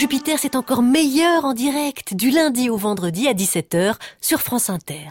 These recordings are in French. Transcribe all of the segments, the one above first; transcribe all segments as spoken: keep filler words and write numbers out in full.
Jupiter, c'est encore meilleur en direct, du lundi au vendredi à dix-sept heures sur France Inter.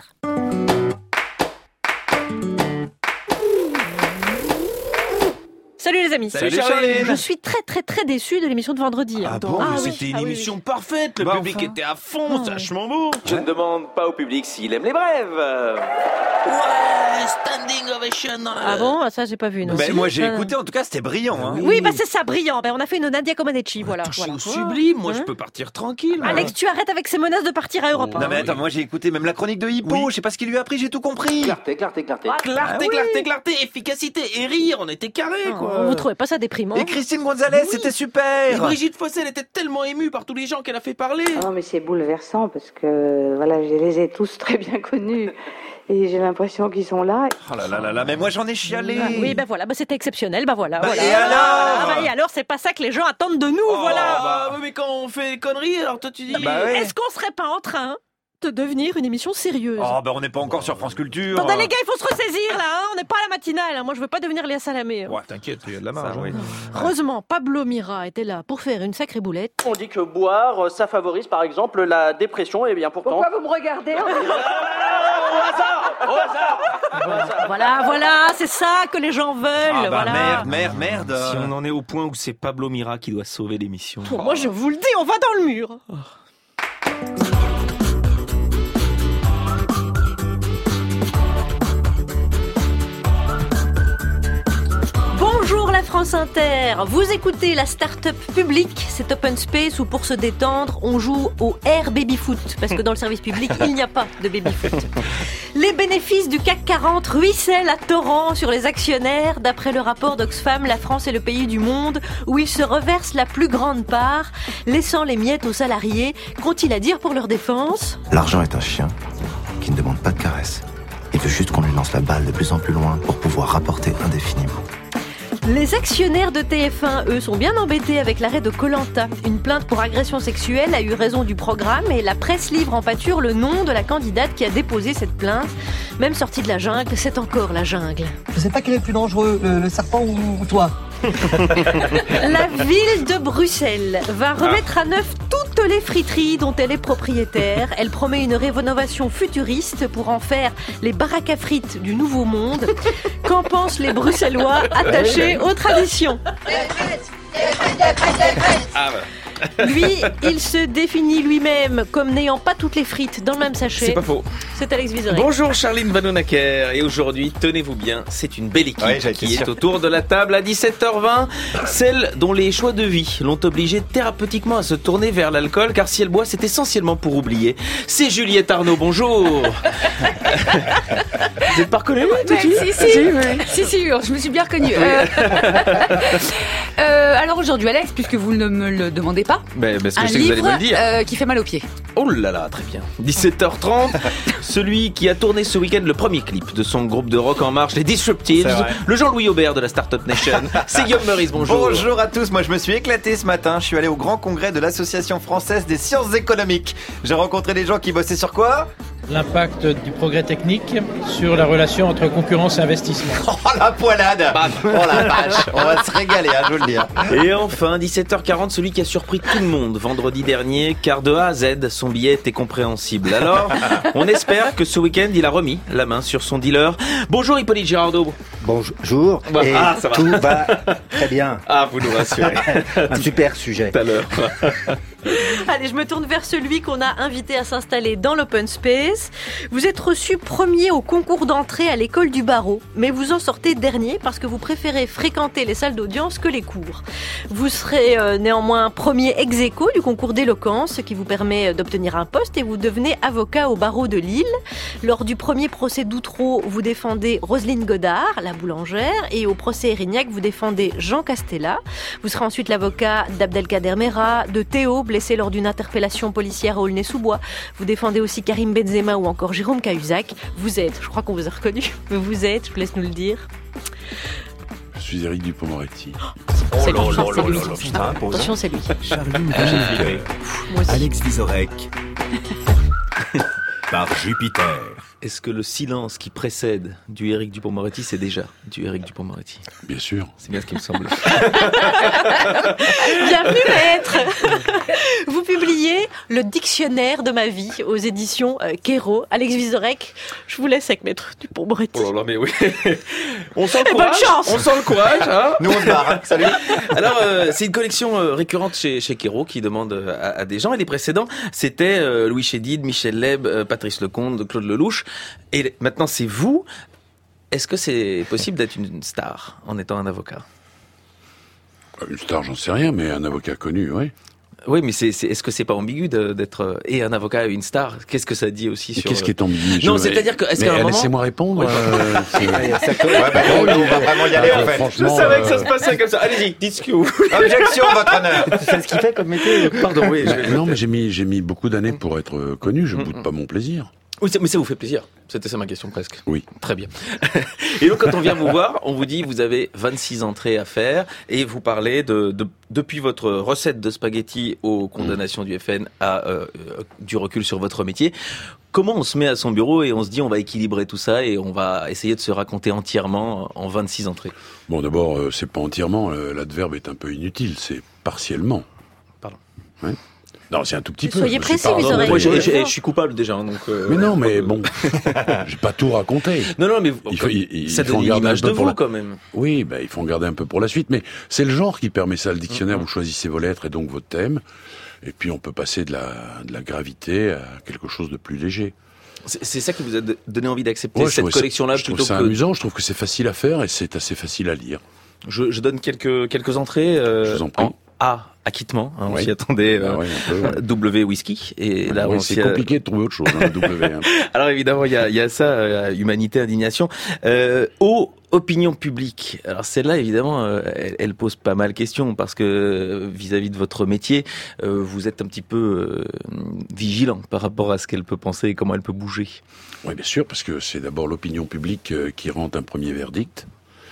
Salut les amis. Salut Charline. Je suis très très très déçue de l'émission de vendredi. Ah bon, ah, mais oui. c'était une ah, émission oui, oui. parfaite, le bah, public enfin. était à fond, Oh, c'est oui. vachement beau. Je ne demande pas au public s'il aime les brèves. Ouais, standing ovation dans la... Ah bon, ça j'ai pas vu. Non. Ben, moi j'ai Euh, écouté, en tout cas c'était brillant. Hein. Oui, bah c'est ça, brillant. Ben, on a fait une Nadia Comaneci, voilà. Touché voilà. au sublime, moi je Hein peux partir tranquille. Alex, tu arrêtes avec ces menaces de partir à Europe. Non mais attends, moi j'ai écouté même la chronique de Hippo, Oui. je sais pas ce qu'il lui a appris, j'ai tout compris. Clarté, clarté, clarté. Clarté, Ah oui. clarté, clarté, efficacité et rire, on était carré quoi. Vous trouvez pas ça déprimant? Et Christine Gonzalez, Oui. c'était Et super. Brigitte Fossel était tellement émue par tous les gens qu'elle a fait parler. Ah non, mais c'est bouleversant parce que voilà, je les ai tous très bien connus et j'ai l'impression qu'ils sont là. Oh là là là là, mais moi j'en ai chialé. Ah, oui, ben voilà, ben c'était exceptionnel, ben voilà. Bah, voilà. et alors Ah, bah, et alors, c'est pas ça que les gens attendent de nous, Oh, voilà. bah, oui, mais quand on fait des conneries, alors toi tu dis... Bah oui. Est-ce qu'on serait pas en train de devenir une émission sérieuse? Oh ben on n'est pas encore sur France Culture. Attendez les gars, il faut se ressaisir là, hein, on n'est pas à la matinale, hein. Moi je veux pas devenir Léa Salamé. hein. Ouais, t'inquiète, il y a de la marge. Ça, oui. hein. Heureusement, Pablo Mira était là pour faire une sacrée boulette. On dit que boire, ça favorise par exemple la dépression, et bien pourtant... Pourquoi vous me regardez Au hasard Au hasard Au hasard Voilà, voilà, c'est ça que les gens veulent, Ah bah voilà. merde, merde, merde. Si on en est au point où c'est Pablo Mira qui doit sauver l'émission. Pour moi je vous le dis, on va dans le mur. Bonjour la France Inter, vous écoutez la start-up publique, c'est Open Space où pour se détendre, on joue au Air Baby Foot, parce que dans le service public, il n'y a pas de baby foot. Les bénéfices du C A C quarante ruissellent à torrent sur les actionnaires, d'après le rapport d'Oxfam, la France est le pays du monde où ils se reversent la plus grande part, laissant les miettes aux salariés. Qu'ont-ils à dire pour leur défense ? L'argent est un chien qui ne demande pas de caresses. Il veut juste qu'on lui lance la balle de plus en plus loin pour pouvoir rapporter indéfiniment. Les actionnaires de T F un, eux, sont bien embêtés avec l'arrêt de Koh-Lanta. Une plainte pour agression sexuelle a eu raison du programme et la presse livre en pâture le nom de la candidate qui a déposé cette plainte. Même sortie de la jungle, c'est encore la jungle. Je sais pas quel est le plus dangereux, le, le serpent ou, ou toi. La ville de Bruxelles va remettre à neuf toutes les friteries dont elle est propriétaire. Elle promet une rénovation futuriste pour en faire les baraques à frites du nouveau monde. Qu'en pensent les Bruxellois attachés aux traditions ? Ah bah. Lui, il se définit lui-même comme n'ayant pas toutes les frites dans le même sachet. C'est pas faux. C'est Alex Vizorek. Bonjour Charline Vanhoenacker, et aujourd'hui, tenez-vous bien, c'est une belle équipe Ouais, j'ai été qui sûr. est autour de la table à dix-sept heures vingt, celle dont les choix de vie l'ont obligée thérapeutiquement à se tourner vers l'alcool, car si elle boit, c'est essentiellement pour oublier. C'est Juliette Arnaud, bonjour. Vous êtes pas reconnue, tout de Ouais, suite si, si, si, si, je me suis bien reconnue. Euh, euh, alors aujourd'hui, Alex, puisque vous ne me le demandez pas, Ben, parce que un je sais que vous allez livre me le dire. euh, qui fait mal aux pieds. Oh là là, très bien. dix-sept heures trente, celui qui a tourné ce week-end le premier clip de son groupe de rock en marche, les Disruptives, C'est vrai. le Jean-Louis Aubert de la Startup Nation. C'est Guillaume Meurice, bonjour. Bonjour à tous, moi je me suis éclaté ce matin, je suis allé au grand congrès de l'Association française des sciences économiques. J'ai rencontré des gens qui bossaient sur quoi ? L'impact du progrès technique sur la relation entre concurrence et investissement. Oh la poilade. Oh la vache, on va se régaler, hein, je vous le dis. Et enfin, dix-sept heures quarante, celui qui a surpris tout le monde vendredi dernier, car de A à Z, son billet était compréhensible. Alors, on espère que ce week-end, il a remis la main sur son dealer. Bonjour Hippolyte Girardot. Bonjour, Bah, et ah, ça va. tout va très bien. Ah, vous nous rassurez. Un super sujet. Tout à l'heure. Allez, je me tourne vers celui qu'on a invité à s'installer dans l'Open Space. Vous êtes reçu premier au concours d'entrée à l'école du barreau, mais vous en sortez dernier parce que vous préférez fréquenter les salles d'audience que les cours. Vous serez euh, néanmoins premier ex aequo du concours d'éloquence, ce qui vous permet d'obtenir un poste, et vous devenez avocat au barreau de Lille. Lors du premier procès d'Outreau, vous défendez Roselyne Godard, la boulangère, et au procès Erignac, vous défendez Jean Castella. Vous serez ensuite l'avocat d'Abdelkader Mera, de Théo, blessé lors d'une interpellation policière à Aulnay-sous-Bois. Vous défendez aussi Karim Benzema ou encore Jérôme Cahuzac. Vous êtes, je crois qu'on vous a reconnu, mais vous êtes, je vous laisse nous le dire. Je suis Éric Dupond-Moretti. C'est lui, c'est lui. Putain, pause. Attention, c'est lui. Charline Moi aussi. Alex Vizorek. Par Jupiter. Est-ce que le silence qui précède du Éric Dupond-Moretti, c'est déjà du Éric Dupond-Moretti? Bien sûr. C'est bien ce qui me semble. Bienvenue, maître. Vous publiez le dictionnaire de ma vie aux éditions euh, Kéro. Alex Vizorek, je vous laisse avec Maître Dupond-Moretti. Oh là là, mais oui. On sent le Et courage. bonne chance. On sent le courage, hein. Nous, on se barre. Hein. Salut. Alors, euh, c'est une collection euh, récurrente chez, chez Kéro qui demande euh, à, à des gens. Et les précédents, c'était euh, Louis Chédid, Michel Leb, euh, Patrice Lecomte, Claude Lelouch. Et maintenant, c'est vous. Est-ce que c'est possible d'être une star en étant un avocat ? Une star, j'en sais rien, mais un avocat connu, oui. Oui, mais c'est, c'est, est-ce que c'est pas ambigu de, d'être et un avocat et une star ? Qu'est-ce que ça dit aussi Et sur... qu'est-ce qui est ambigu ? Non, Je- c'est-à-dire que... Est-ce mais qu'à un moment... laissez-moi répondre. Oui. euh, c'est- Ouais, bah, on va vraiment y aller, en fait. Je Franchement, savais que ça euh, se passait comme ça. Allez-y, dites ce que vous voulez. Objection, votre honneur. C'est ce qu'il fait comme métier. Pardon, oui. je- mais non, mais j'ai mis, j'ai mis beaucoup d'années pour être euh, connu. Je Mm, boude mm. pas mon plaisir. Oui, ça- mais ça vous fait plaisir. C'était ça ma question presque. Oui. Très bien. Et donc quand on vient vous voir, on vous dit vous avez vingt-six entrées à faire et vous parlez de, de depuis votre recette de spaghettis aux condamnations du F N à euh, euh, du recul sur votre métier. Comment on se met à son bureau et on se dit on va équilibrer tout ça et on va essayer de se raconter entièrement en vingt-six entrées. Bon, d'abord, euh, c'est pas entièrement. euh, L'adverbe est un peu inutile. C'est partiellement. Pardon. Ouais. Non, c'est un tout petit peu. Soyez Je me suis précis, pas- vous non, aurez- mais Moi, je- je, je- je suis coupable déjà, hein, donc. euh, Mais non, mais euh, bon, j'ai pas tout raconté. Non, non, mais Il faut- il- il ça faut donne une garder un image peu de pour vous la- quand même. Oui, ben, il faut en garder un peu pour la suite, mais c'est le genre qui permet ça. Le dictionnaire, Mm-hmm. vous choisissez vos lettres et donc votre thème, et puis on peut passer de la, de la gravité à quelque chose de plus léger. C'est, c'est ça qui vous a de- donné envie d'accepter Ouais, je cette trouve ça- collection-là je trouve plutôt ça que. amusant, je trouve que c'est facile à faire et c'est assez facile à lire. Je, je donne quelques quelques entrées. Euh, Je vous en prie. A, acquittement. Hein, on Oui. s'y attendait. Euh, Ah ouais, un peu, ouais. W whisky. Et là, Oui, on c'est s'y a- compliqué de trouver autre chose, hein, W. hein. Alors évidemment, il y a, il y a ça, euh, humanité, indignation. Euh, O, opinion publique. Alors celle-là, évidemment, euh, elle, elle pose pas mal de questions parce que euh, vis-à-vis de votre métier, euh, vous êtes un petit peu euh, vigilant par rapport à ce qu'elle peut penser et comment elle peut bouger. Oui, bien sûr, parce que c'est d'abord l'opinion publique euh, qui rend un premier verdict.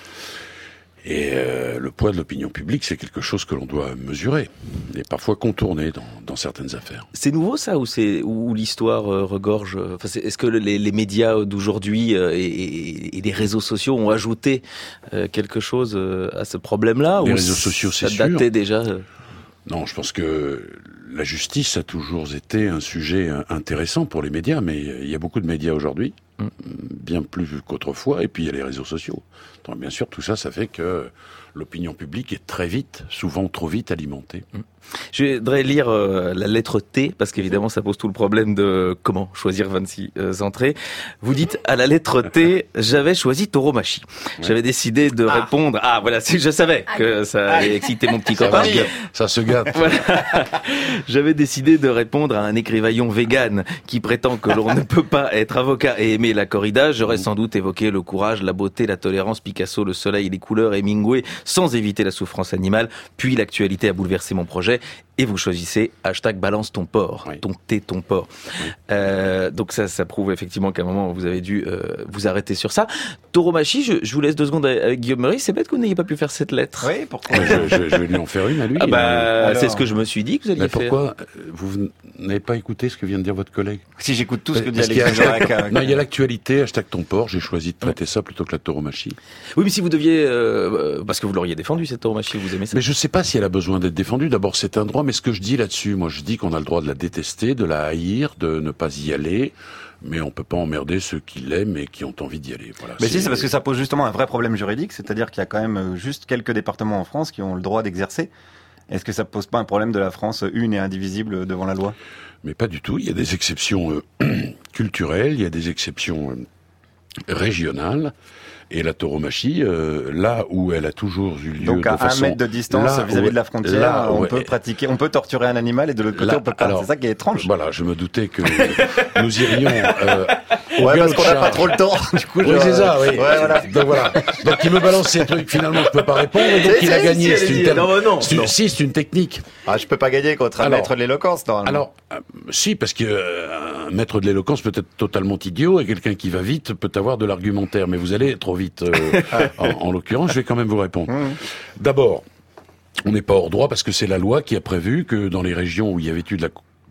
Et euh, le poids de l'opinion publique, c'est quelque chose que l'on doit mesurer et parfois contourner dans, dans certaines affaires. C'est nouveau ça ou c'est où l'histoire euh, regorge euh, enfin, c'est, est-ce que les, les médias d'aujourd'hui euh, et, et, et les réseaux sociaux ont ajouté euh, quelque chose euh, à ce problème-là Les ou réseaux sociaux, c'est ça datait sûr. déjà euh... Non, je pense que la justice a toujours été un sujet euh, intéressant pour les médias, mais il y a beaucoup de médias aujourd'hui, Mm. bien plus qu'autrefois, et puis il y a les réseaux sociaux. Donc, bien sûr, tout ça, ça fait que l'opinion publique est très vite, souvent trop vite alimentée. Mm. Je voudrais lire euh, la lettre T, parce qu'évidemment ça pose tout le problème de comment choisir vingt-six euh, entrées. Vous dites à la lettre T, j'avais choisi Tauromachie. Ouais. J'avais décidé de ah. répondre... Ah voilà, c'est, je savais que ça allait exciter mon petit ça copain. Ça se gâte. Voilà. J'avais décidé de répondre à un écrivaillon vegan qui prétend que l'on ne peut pas être avocat et aimer la corrida. J'aurais sans doute évoqué le courage, la beauté, la tolérance, Picasso, le soleil, les couleurs, Hemingway, sans éviter la souffrance animale. Puis l'actualité a bouleversé mon projet. Et vous choisissez hashtag balance ton porc, oui. ton thé, ton porc. Oui. Euh, donc ça, ça prouve effectivement qu'à un moment vous avez dû euh, vous arrêter sur ça. Tauromachie, je, je vous laisse deux secondes avec Guillaume Meurice. C'est bête que vous n'ayez pas pu faire cette lettre. Oui, pourquoi je, je, je vais lui en faire une à lui. Ah bah, alors... c'est ce que je me suis dit que vous alliez mais faire. Pourquoi vous n'avez pas écouté ce que vient de dire votre collègue? Si j'écoute tout ce que dit Alex Vizorek. Non, il y a l'actualité, hashtag ton porc. J'ai choisi de traiter ouais. ça plutôt que la tauromachie. Oui, mais si vous deviez, euh, parce que vous l'auriez défendu cette tauromachie, vous aimez ça. Mais je sais pas si elle a besoin d'être défendue. D'abord, c'est un droit, mais ce que je dis là-dessus, moi, je dis qu'on a le droit de la détester, de la haïr, de ne pas y aller. Mais on peut pas emmerder ceux qui l'aiment et qui ont envie d'y aller. Voilà, mais c'est... si, c'est parce que ça pose justement un vrai problème juridique, c'est-à-dire qu'il y a quand même juste quelques départements en France qui ont le droit d'exercer. Est-ce que ça pose pas un problème de la France une et indivisible devant la loi? Mais pas du tout. Il y a des exceptions euh, culturelles, il y a des exceptions euh, régionales. Et la tauromachie, euh, là où elle a toujours eu lieu donc à de façon... un mètre de distance vis-à-vis de la frontière, là, on ouais. peut pratiquer, on peut torturer un animal et de l'autre côté là, on peut pas. alors, c'est ça qui est étrange. Voilà, je me doutais que nous irions. Euh, ouais, parce qu'on n'a pas trop le temps. Du coup, oui, je... c'est ça. Oui. Ouais, voilà. Donc voilà. Donc il me balance ces trucs. Finalement, je peux pas répondre. Donc c'est, il a gagné. Si, c'est une ter... non, non, c'est une... non. Si, c'est une technique. Ah, je peux pas gagner contre un alors, maître de l'éloquence, normalement. Alors, euh, si, parce que euh, un maître de l'éloquence peut être totalement idiot et quelqu'un qui va vite peut avoir de l'argumentaire, mais vous allez trop vite. Euh, En, en l'occurrence, je vais quand même vous répondre. Mmh. D'abord, on n'est pas hors droit parce que c'est la loi qui a prévu que dans les régions où il y avait eu de la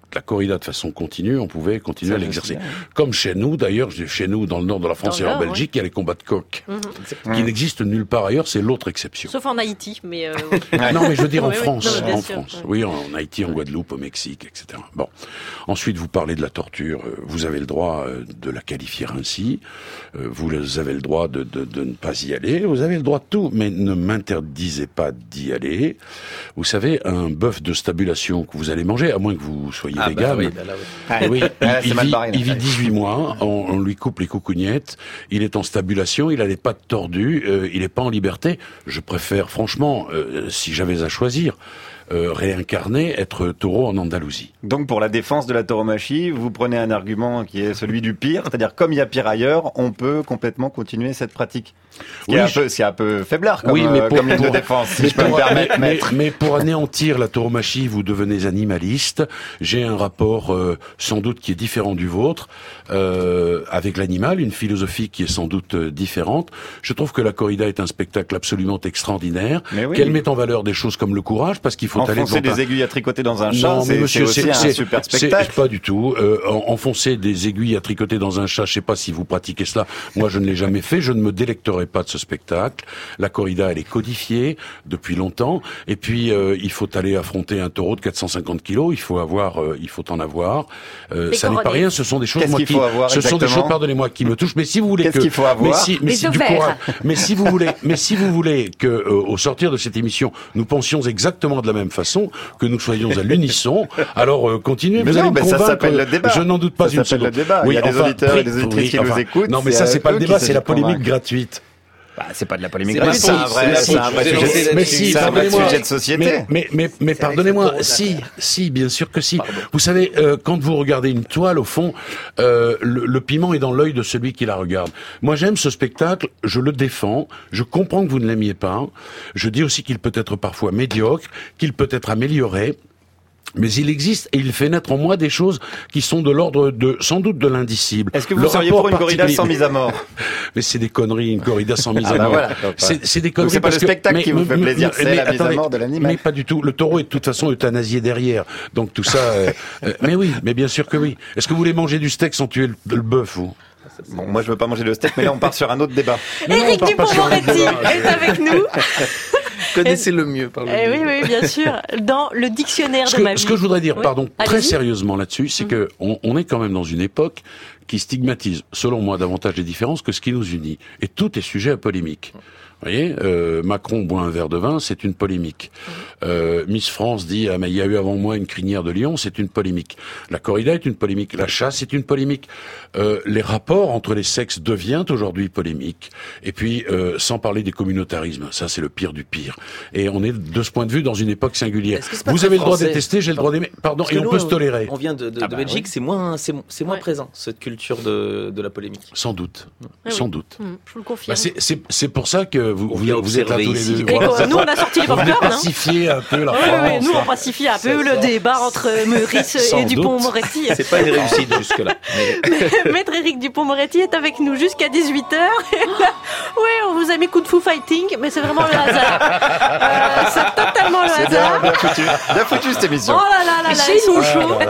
la corrida de façon continue, on pouvait continuer Ça, à je l'exercer. sais bien. Comme chez nous, d'ailleurs, chez nous, dans le nord de la France Dans et le en nord, Belgique, il y a les combats de coq, Mhm. qui n'existent nulle part ailleurs, c'est l'autre exception. Sauf en Haïti, mais... Euh... Non, mais je veux dire en Oui, oui. France, Non, mais bien en sûr, France. oui. Oui, en Haïti, en Guadeloupe, au Mexique, et cetera. Bon. Ensuite, vous parlez de la torture. Euh, Vous avez le droit euh, de la qualifier ainsi. Euh, Vous avez le droit de, de, de ne pas y aller. Vous avez le droit de tout, mais ne m'interdisez pas d'y aller. Vous savez, un bœuf de stabulation que vous allez manger, à moins que vous soyez Ah, bah vegan. oui, bah là, oui. Ah, Eh oui, il, ah, c'est il mal vit, barré, là. il vit dix-huit mois, on, on lui coupe les coucougnettes, il est en stabulation, il a les pattes tordues, euh, il est pas en liberté. Je préfère, franchement, euh, si j'avais à choisir, euh, réincarner, être taureau en Andalousie. Donc pour la défense de la tauromachie, vous prenez un argument qui est celui du pire, c'est-à-dire comme il y a pire ailleurs, on peut complètement continuer cette pratique. Ce qui Oui, est un je- peu, c'est un peu faiblard comme, oui, mais euh, pour, comme ligne de pour- défense, si mais je peux me pour- permettre, mais- maître. mais pour anéantir la tauromachie, vous devenez animaliste. J'ai un rapport euh, sans doute qui est différent du vôtre euh, avec l'animal, une philosophie qui est sans doute euh, différente. Je trouve que la corrida est un spectacle absolument extraordinaire, Mais oui. qu'elle met en valeur des choses comme le courage, parce qu'il faut aller Enfoncer devant des un- aiguilles à tricoter dans un chat, Non, mais c'est c'est monsieur, aussi c'est un c'est- super c'est- spectacle. pas du tout. Euh, en- enfoncer des aiguilles à tricoter dans un chat, je sais pas si vous pratiquez cela. Moi, je ne l'ai jamais fait. Je ne me délecterai pas de ce spectacle. La corrida, elle est codifiée depuis longtemps. Et puis, euh, il faut aller affronter un taureau de quatre cent cinquante kilos. Il faut avoir, euh, il faut en avoir. Euh, Des ça n'est pas coronets. rien. Ce sont des choses, Qu'est-ce moi, qu'il qui, faut avoir ce sont des exactement choses, pardonnez-moi, qui me touchent. Mais si vous voulez Qu'est-ce que, qu'il faut avoir mais si, mais Les si du ovaires. courage, mais si vous voulez, mais si vous voulez que, euh, au sortir de cette émission, nous pensions exactement de la même façon, que nous soyons à l'unisson, alors euh, continuez. Mais vous non, allez me mais ça convaincre. s'appelle le débat. Je n'en doute pas Ça une s'appelle seconde. le débat. Il y a des auditeurs et des auditrices qui nous écoutent, Non, mais c'est ça, à c'est pas eux le qu'il débat, s'agit c'est la de convaincre. polémique gratuite. Bah, c'est pas de la polémique C'est gratuite, pas c'est un si, vrai, c'est c'est un si, vrai je vous ai sujet. lancé Mais si, C'est un vrai pardonnez-moi. sujet de société. Mais, mais, mais, mais pardonnez-moi, si, si, bien sûr que si. Vous savez, euh, quand vous regardez une toile, au fond, euh, le, le piment est dans l'œil de celui qui la regarde. Moi, j'aime ce spectacle, je le défends, je comprends que vous ne l'aimiez pas, je dis aussi qu'il peut être parfois médiocre, qu'il peut être amélioré. Mais il existe et il fait naître en moi des choses qui sont de l'ordre de, sans doute de l'indicible. Est-ce que vous Le seriez rapport pour une corrida particulier- sans mise à mort? Mais c'est des conneries, une corrida sans mise Ah à bah mort. voilà, donc, c'est, c'est des conneries c'est pas parce le que- spectacle mais- qui vous fait mais- plaisir, mais- c'est mais la mise à attendez, mort de l'animal. Mais pas du tout. Le taureau est de toute façon euthanasié derrière. Donc tout ça, euh, euh, mais oui, mais bien sûr que oui. Est-ce que vous voulez manger du steak sans tuer le, le bœuf, vous? Bon, moi je veux pas manger de steak, mais là on part sur un autre débat. Éric Dupond-Moretti est avec nous. Connaissez le mieux, par le Eh mieux. oui, oui, bien sûr. Dans le dictionnaire Ce de ma que, vie. ce que je voudrais dire, Oui. pardon, très Allez-y. sérieusement là-dessus, c'est que on, on est quand même dans une époque qui stigmatise, selon moi, davantage les différences que ce qui nous unit. Et tout est sujet à polémique. Vous voyez, euh, Macron boit un verre de vin, c'est une polémique. Euh, Miss France dit ah mais il y a eu avant moi une crinière de lion, c'est une polémique. La corrida est une polémique, la chasse est une polémique. Euh, les rapports entre les sexes deviennent aujourd'hui polémiques. Et puis euh, sans parler des communautarismes, ça c'est le pire du pire. Et on est de ce point de vue dans une époque singulière. Est-ce que c'est pas Vous très avez le droit de français détester, j'ai le droit d'aimer. Pardon, Parce et que on nous, peut se tolérer. On vient de, de, Ah de bah Belgique, oui. c'est moins, c'est, c'est moins Ouais. présent, cette culture de, de la polémique. Sans doute, Oui, sans oui. doute. Mmh, je vous le Bah, confirme. c'est, c'est, c'est pour ça que vous, On vous, vient vous êtes là tous observer les ici. deux. Et Voilà, quoi, ça- nous, on a sorti les Vous venez popcorn, hein. pacifier un peu la Oui, France. oui, nous on là. pacifie un peu Ça le sort. débat entre Meurice Sans et doute. Dupond-Moretti. C'est pas une réussite jusque-là. Mais- Maître Éric Dupond-Moretti est avec nous jusqu'à dix-huit heures. Oui, on vous a mis coup de fou fighting, mais c'est vraiment le hasard. Euh, c'est totalement le C'est bien, hasard. bien foutu. Bien foutu cette émission. Oh là là là là, Chez ils sont nous. chauds. Voilà.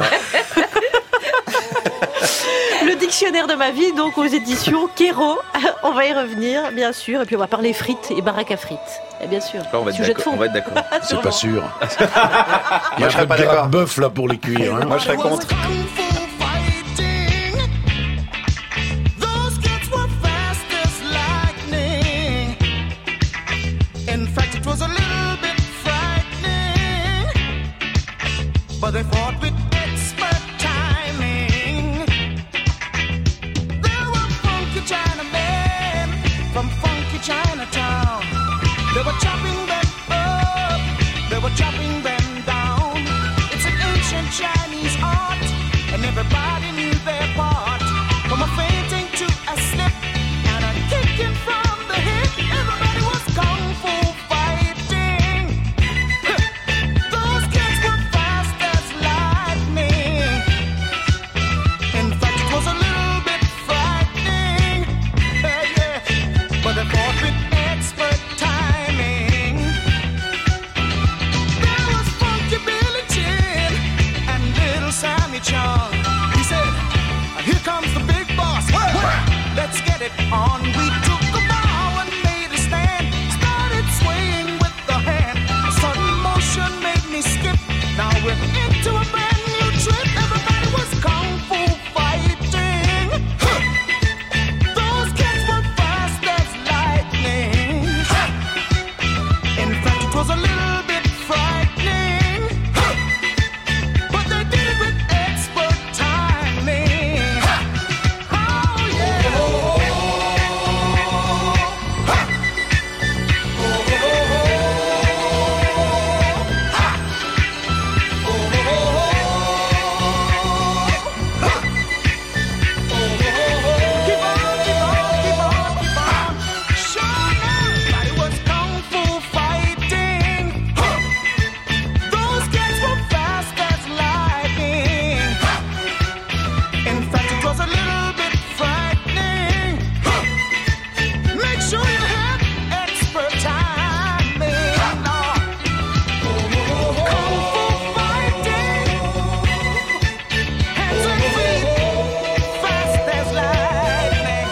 Le dictionnaire de ma vie, donc aux éditions Kéro. On va y revenir, bien sûr. Et puis on va parler frites et baraque à frites. Et bien sûr. on va être Sujet de d'accord. fond. On va être d'accord. C'est pas sûr. Il y Moi, a je serais un peu pas de gras d'accord. de bœuf là pour les cuire. Hein. Moi je serais contre. Those kids were fast as lightning. In fact, it was a little bit frightening. But they fought with expert timing. There were funky Chinamen from funky Chinatown. They were chopping them up, they were chopping them down. It's an ancient Chinese art, and everybody knew their part. From a fainting to a slip and a kicking from the hip, everybody was kung fu fighting. Those kids were fast as lightning. In fact, it was a little bit frightening. Yeah, yeah. But they fought with expert timing. There was Funky Billy Chin and Little Sammy Jackie Chan. He said, here comes the big boss. Let's get it on. We took a bow and made a stand. Started swaying with the hand. A sudden motion made me skip. Now we're into a brand new trip. Everybody was kung fu fighting. Those kids were fast as lightning. In fact, it was a little bit frightening. But they did it with expert timing. Oh yeah. Keep on, keep on, keep on, keep on. Sure enough, it was kung fu fighting. Those kids were fast as lightning. In fact, it was a little bit frightening. Make sure you have expert timing. Kung fu fighting. Hands and feet, fast as lightning.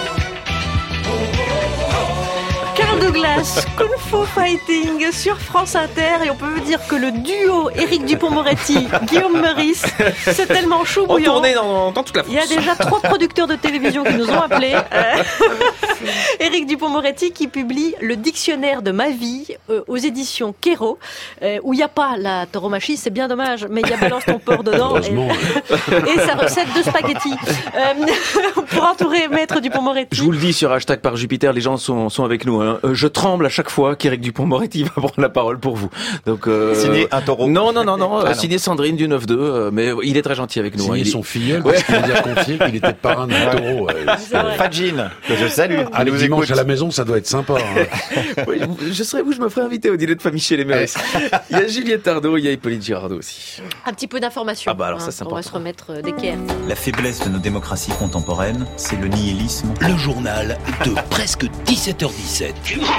Carl Douglas, Kung Fu Fighting sur France Inter, et on peut dire que le duo Éric Dupond-Moretti, Guillaume Meurice, c'est tellement chaud En bouillant. tournée dans, dans toute la Il y a France. déjà trois producteurs de télévision qui nous ont appelés. Euh, Éric Dupond-Moretti qui publie le dictionnaire de ma vie euh, aux éditions Kero, euh, où il n'y a pas la tauromachie, c'est bien dommage, mais il y a Balance ton porc dedans. Heureusement. Et, et sa recette de spaghettis. Euh, pour entourer Maître Dupond-Moretti. Je vous le dis sur hashtag par Jupiter, les gens sont, sont avec nous. Hein. Euh, Je tremble à chaque fois qu'Éric Dupond-Moretti va prendre la parole pour vous. Donc, euh... Signé un taureau. Non, non, non, non. Ah, euh, non. Signé Sandrine du neuf deux, euh, mais il est très gentil avec nous. Signé hein. Il est- son filleul, parce qu'il nous a confié qu'il était parrain d'un taureau. ouais. C'est vrai. Fadjin, que je salue. Ah, qui le nous dimanche écoute. à la maison, ça doit être sympa. hein. Oui, je serais vous, je me ferais inviter au dîner de famille chez les Meurice. Il y a Juliette Tardot, il y a Hippolyte Girardot aussi. Un petit peu d'information. Ah bah alors ça, c'est On va important. se remettre euh, d'équerre. La faiblesse de nos démocraties contemporaines, c'est le nihilisme. Le journal de presque dix-sept heures dix-sept.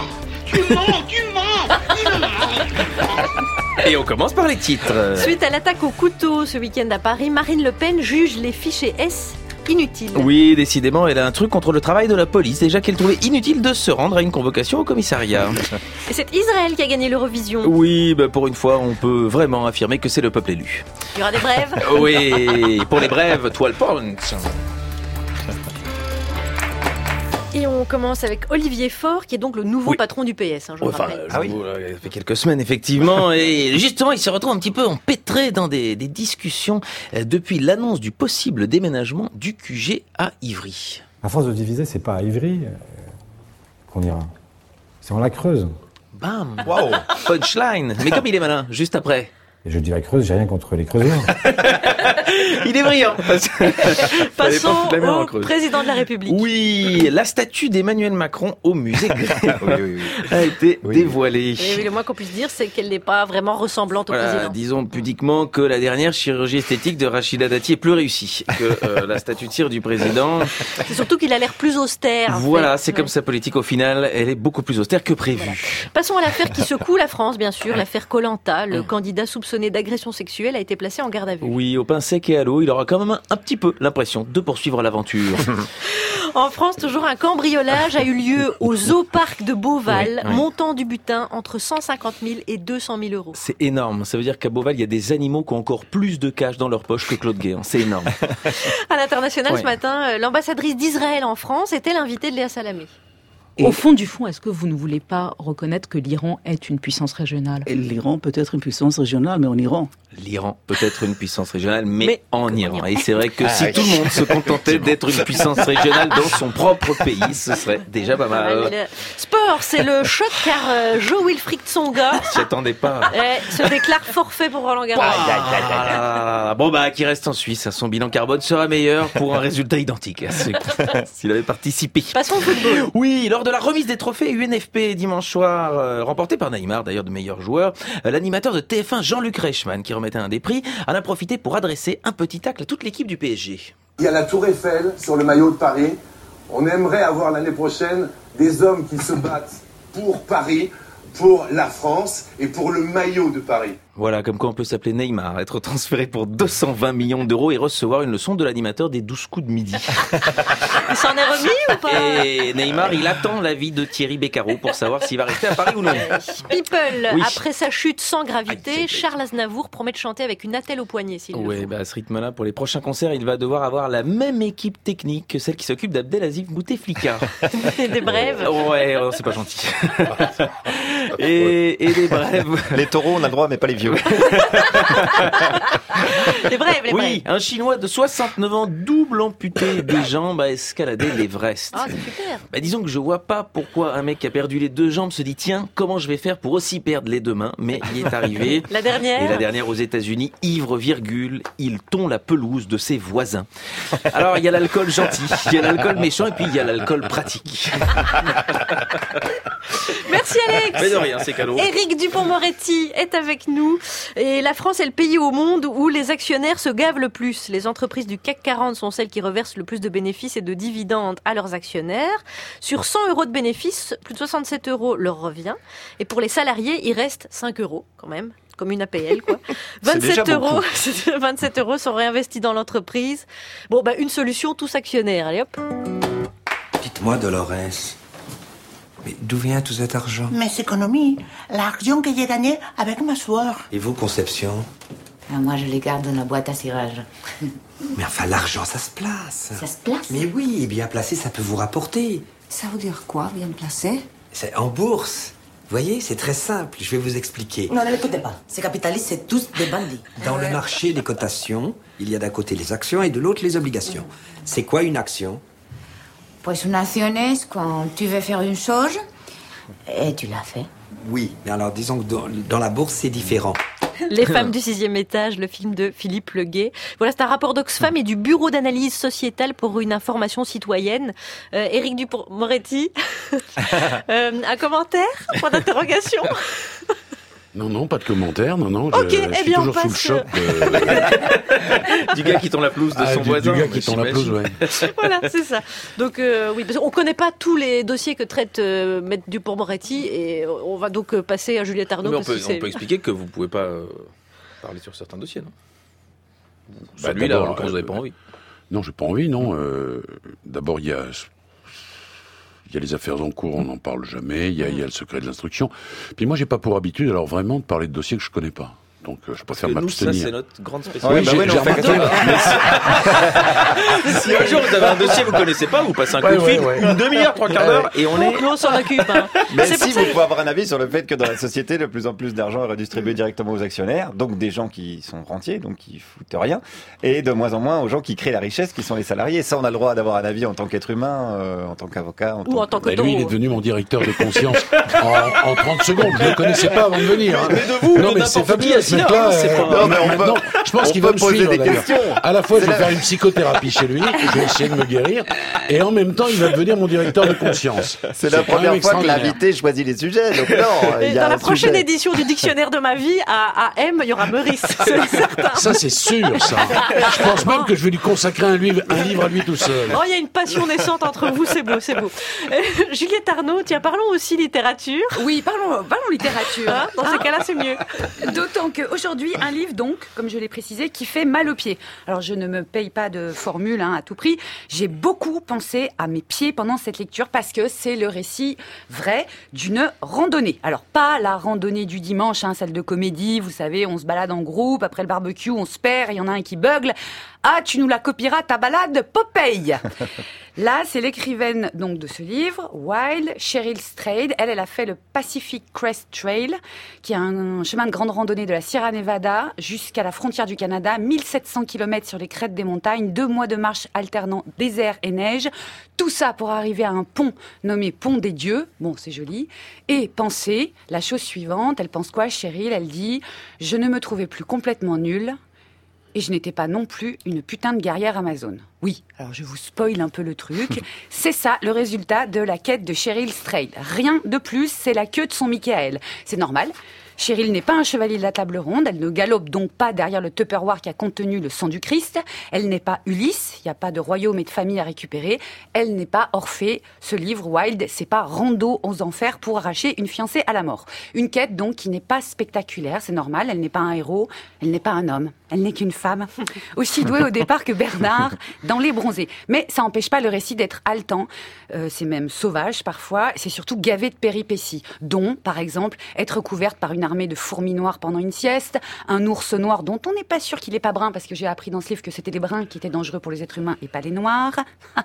Et on commence par les titres. Suite à l'attaque au couteau ce week-end à Paris, Marine Le Pen juge les fichiers S inutiles. Oui, décidément, elle a un truc contre le travail de la police. Déjà qu'elle trouvait inutile de se rendre à une convocation au commissariat. Et c'est Israël qui a gagné l'Eurovision. Oui, bah pour une fois, on peut vraiment affirmer que c'est le peuple élu. Il y aura des brèves. Oui, pour les brèves, twelve points. Et on commence avec Olivier Faure, qui est donc le nouveau Oui. patron du P S. Hein, je vous Enfin, rappelle. je vous- euh, ça fait quelques semaines, effectivement. Et justement, il se retrouve un petit peu empêtré dans des, des discussions euh, depuis l'annonce du possible déménagement du Q G à Ivry. À force de diviser, c'est pas à Ivry euh, qu'on ira. C'est en la Creuse. Bam. Wow. Punchline. Mais comme il est malin, juste après. Et je dis la Creuse, j'ai rien contre les Creusois. Il est brillant. Passons foutre la main en au creuse. président de la République. Oui, la statue d'Emmanuel Macron au musée Grévy Oui, oui, oui. a été dévoilée. Et le moins qu'on puisse dire, c'est qu'elle n'est pas vraiment ressemblante au Voilà, président. disons pudiquement que la dernière chirurgie esthétique de Rachida Dati est plus réussie que euh, la statue de cire du président. C'est surtout qu'il a l'air plus austère. en Voilà, fait. c'est Ouais. comme sa politique au final, elle est beaucoup plus austère que prévu. Passons à l'affaire qui secoue la France, bien sûr, l'affaire Koh-Lanta. Le candidat soupçonné d'agression sexuelle a été placé en garde à vue. Oui, au pain sec et à l'eau, il aura quand même un petit peu l'impression de poursuivre l'aventure. En France, toujours un cambriolage a eu lieu au Zooparc de Beauval, Oui, oui. montant du butin entre cent cinquante mille et deux cent mille euros. C'est énorme, ça veut dire qu'à Beauval, il y a des animaux qui ont encore plus de cash dans leur poche que Claude Guéant, c'est énorme. À l'international, Ouais. ce matin, euh, l'ambassadrice d'Israël en France était l'invitée de Léa Salamé. Au fond du fond, est-ce que vous ne voulez pas reconnaître que l'Iran est une puissance régionale? L'Iran peut être une puissance régionale, mais en Iran. L'Iran peut être une puissance régionale, mais, Mais en Iran. Et c'est vrai que Ah si oui. tout le monde se contentait d'être une puissance régionale dans son propre pays, ce serait déjà pas mal. Le sport, c'est le choc car euh, Jo-Wilfried Tsonga J'y attendais pas. eh, se déclare forfait pour Roland Garros. Ah, bon bah, qui reste en Suisse, son bilan carbone sera meilleur pour un résultat identique à celui s'il avait participé. Passons au football. Oui, lors de la remise des trophées U N F P dimanche soir, euh, remporté par Neymar, d'ailleurs de meilleur joueur, euh, l'animateur de T F un Jean-Luc Reichmann, qui remettait un des prix, en a profité pour adresser un petit tacle à toute l'équipe du P S G. Il y a la Tour Eiffel sur le maillot de Paris. On aimerait avoir l'année prochaine des hommes qui se battent pour Paris, pour la France et pour le maillot de Paris. Voilà, comme quoi on peut s'appeler Neymar, être transféré pour deux cent vingt millions d'euros et recevoir une leçon de l'animateur des douze coups de midi. Il s'en est remis ou pas? Et Neymar, il attend l'avis de Thierry Beccaro pour savoir s'il va rester à Paris ou non. People, Oui. après sa chute sans gravité, Charles Aznavour promet de chanter avec une attelle au poignet, s'il le Ouais, faut. bah à ce rythme-là, pour les prochains concerts, il va devoir avoir la même équipe technique que celle qui s'occupe d'Abdelaziz Bouteflika. Des brèves. Ouais, oh, c'est pas gentil. et, et les brèves. Les taureaux, on a le droit, mais pas les vieux. Les brèves, les Oui, brèves. un Chinois de soixante-neuf ans, double amputé des jambes, a escaladé l'Everest. Ah, c'est super. Bah, disons que je vois pas pourquoi un mec qui a perdu les deux jambes se dit tiens, comment je vais faire pour aussi perdre les deux mains, mais il est arrivé. La dernière. Et la dernière aux États-Unis, ivre virgule, il tond la pelouse de ses voisins. Alors il y a l'alcool gentil, il y a l'alcool méchant et puis il y a l'alcool pratique. Merci Alex. Mais de rien, c'est cadeau. Éric Dupond-Moretti est avec nous. Et la France est le pays au monde où les actionnaires se gavent le plus. Les entreprises du C A C quarante sont celles qui reversent le plus de bénéfices et de dividendes à leurs actionnaires. Sur cent euros de bénéfices, plus de soixante-sept euros leur revient. Et pour les salariés, il reste cinq euros quand même. Comme une A P L, quoi. vingt-sept euros, vingt-sept euros sont réinvestis dans l'entreprise. Bon, bah, une solution, tous actionnaires. Allez, hop. Dites-moi, Dolores, mais d'où vient tout cet argent? Mes économies, l'argent que j'ai gagné avec ma soeur. Et vous, Conception? Ah, moi, je les garde dans la boîte à cirage. Mais enfin, l'argent, ça se place. Ça se place? Mais oui, bien placé, ça peut vous rapporter. Ça veut dire quoi, bien placé? C'est en bourse. Vous voyez, c'est très simple, je vais vous expliquer. Non, ne l'écoutez pas. Ces capitalistes, c'est tous des bandits. Dans le marché des cotations, il y a d'un côté les actions et de l'autre les obligations. C'est quoi une action? Pues una acción es quand tu veux faire une chose et tu l'as fait. Oui, mais alors disons que dans, dans la bourse, c'est différent. Les femmes du sixième étage, le film de Philippe Leguet. Voilà, c'est un rapport d'Oxfam et du Bureau d'analyse sociétale pour une information citoyenne. Euh, Éric Dupond-Moretti, euh, un commentaire? Point d'interrogation. Non, non, pas de commentaire, non, non. Ok, je, je eh suis bien, toujours on sous le passe- choc de... Du gars qui tond la pelouse de Ah, son du, voisin. du gars qui tond la pelouse, ouais. Voilà, c'est ça. Donc, euh, oui, parce qu'on ne connaît pas tous les dossiers que traite euh, Maître Dupond-Moretti et on va donc passer à Juliette Arnaud. Mais on parce peut, que c'est- on peut expliquer que vous pouvez pas euh, parler sur certains dossiers, non? Bah, Celui-là, d'abord, en l'occurrence, vous euh, n'avez pas envie. Non, j'ai pas envie, non. Euh, d'abord, il y a... Il y a les affaires en cours, on n'en parle jamais. Il y a, il y a le secret de l'instruction. Puis moi, j'ai pas pour habitude, alors vraiment, de parler de dossiers que je connais pas. Donc, euh, je préfère Parce que nous, ça, m'abstenir. c'est notre grande spécialité. Oui, bah j'ai- ouais, non, j'ai on fait remarqué. que ça. Si un jour vous avez un dossier que vous connaissez pas, vous passez un coup Ouais, de fil, ouais, ouais. une demi-heure, trois quarts d'heure, et on est. Nous, on s'en occupe. Hein. Mais C'est pour si ça vous que- pouvez avoir un avis sur le fait que dans la société, de plus en plus d'argent est redistribué directement aux actionnaires, donc des gens qui sont rentiers, donc qui foutent rien, et de moins en moins aux gens qui créent la richesse, qui sont les salariés. Ça, on a le droit d'avoir un avis en tant qu'être humain, euh, en tant qu'avocat, en Ou en tant que Bah, lui, il est taureau. devenu mon directeur de conscience en, en trente secondes. Je ne le connaissais pas avant de venir. hein. Mais de vous, non, de mais c'est n'importe qui, fabuleux, ce Assina, mec-là. hein, c'est euh, pas- Non, mais on maintenant, peut- je pense on qu'il peut va me poser suivre. des d'ailleurs. questions. À la fois, je C'est vais la- faire une psychothérapie chez lui, je vais essayer de me guérir, et en même temps, il va devenir mon directeur de conscience. C'est la quand même première fois que extraordinaire. l'invité choisit les sujets, donc non, Et il y a dans la un prochaine sujet. édition du dictionnaire de ma vie, à, à M, il y aura Meurice. C'est certain. Ça, c'est sûr, ça. Je pense même que je vais lui consacrer un livre, un livre à lui tout seul. Oh, il y a une passion naissante entre vous, c'est beau, c'est beau. Euh, Juliette Arnaud, tiens, parlons aussi littérature. Oui, parlons, parlons littérature. Hein, dans ces cas-là, c'est mieux. D'autant qu'aujourd'hui, un livre, donc, comme je l'ai précisé, qui fait mal aux pieds. Alors, je ne me paye pas de formule hein, à tout prix. J'ai beaucoup pensé à mes pieds pendant cette lecture parce que c'est le récit vrai d'une randonnée. Alors, pas la randonnée du dimanche, hein, celle de comédie, vous savez, on se balade en groupe, après le barbecue, on se perd, il y en a un qui bugle. Ah, tu nous la copieras, ta balade, Popeye. Là, c'est l'écrivaine donc de ce livre, Wild, Cheryl Strayed. Elle, elle a fait le Pacific Crest Trail, qui est un chemin de grande randonnée de la Sierra Nevada jusqu'à la frontière du Canada, mille sept cents kilomètres sur les crêtes des montagnes, deux mois de marche alternant désert et neige. Tout ça pour arriver à un pont nommé Pont des Dieux. Bon, c'est joli. Et penser la chose suivante. Elle pense quoi, Cheryl? Elle dit « Je ne me trouvais plus complètement nulle. » Et je n'étais pas non plus une putain de guerrière amazone. Oui, alors je vous spoil un peu le truc. C'est ça le résultat de la quête de Cheryl Strayed. Rien de plus, c'est la queue de son Michael. C'est normal. Cheryl n'est pas un chevalier de la table ronde, elle ne galope donc pas derrière le Tupperware qui a contenu le sang du Christ, elle n'est pas Ulysse, il n'y a pas de royaume et de famille à récupérer, elle n'est pas Orphée, ce livre Wilde, c'est pas Rando aux enfers pour arracher une fiancée à la mort. Une quête donc qui n'est pas spectaculaire, c'est normal, elle n'est pas un héros, elle n'est pas un homme, elle n'est qu'une femme, aussi douée au départ que Bernard dans Les Bronzés. Mais ça n'empêche pas le récit d'être haletant, euh, c'est même sauvage parfois, c'est surtout gavé de péripéties, dont, par exemple, être couverte par une armée de fourmis noires pendant une sieste, un ours noir dont on n'est pas sûr qu'il n'est pas brun, parce que j'ai appris dans ce livre que c'était les bruns qui étaient dangereux pour les êtres humains et pas les noirs,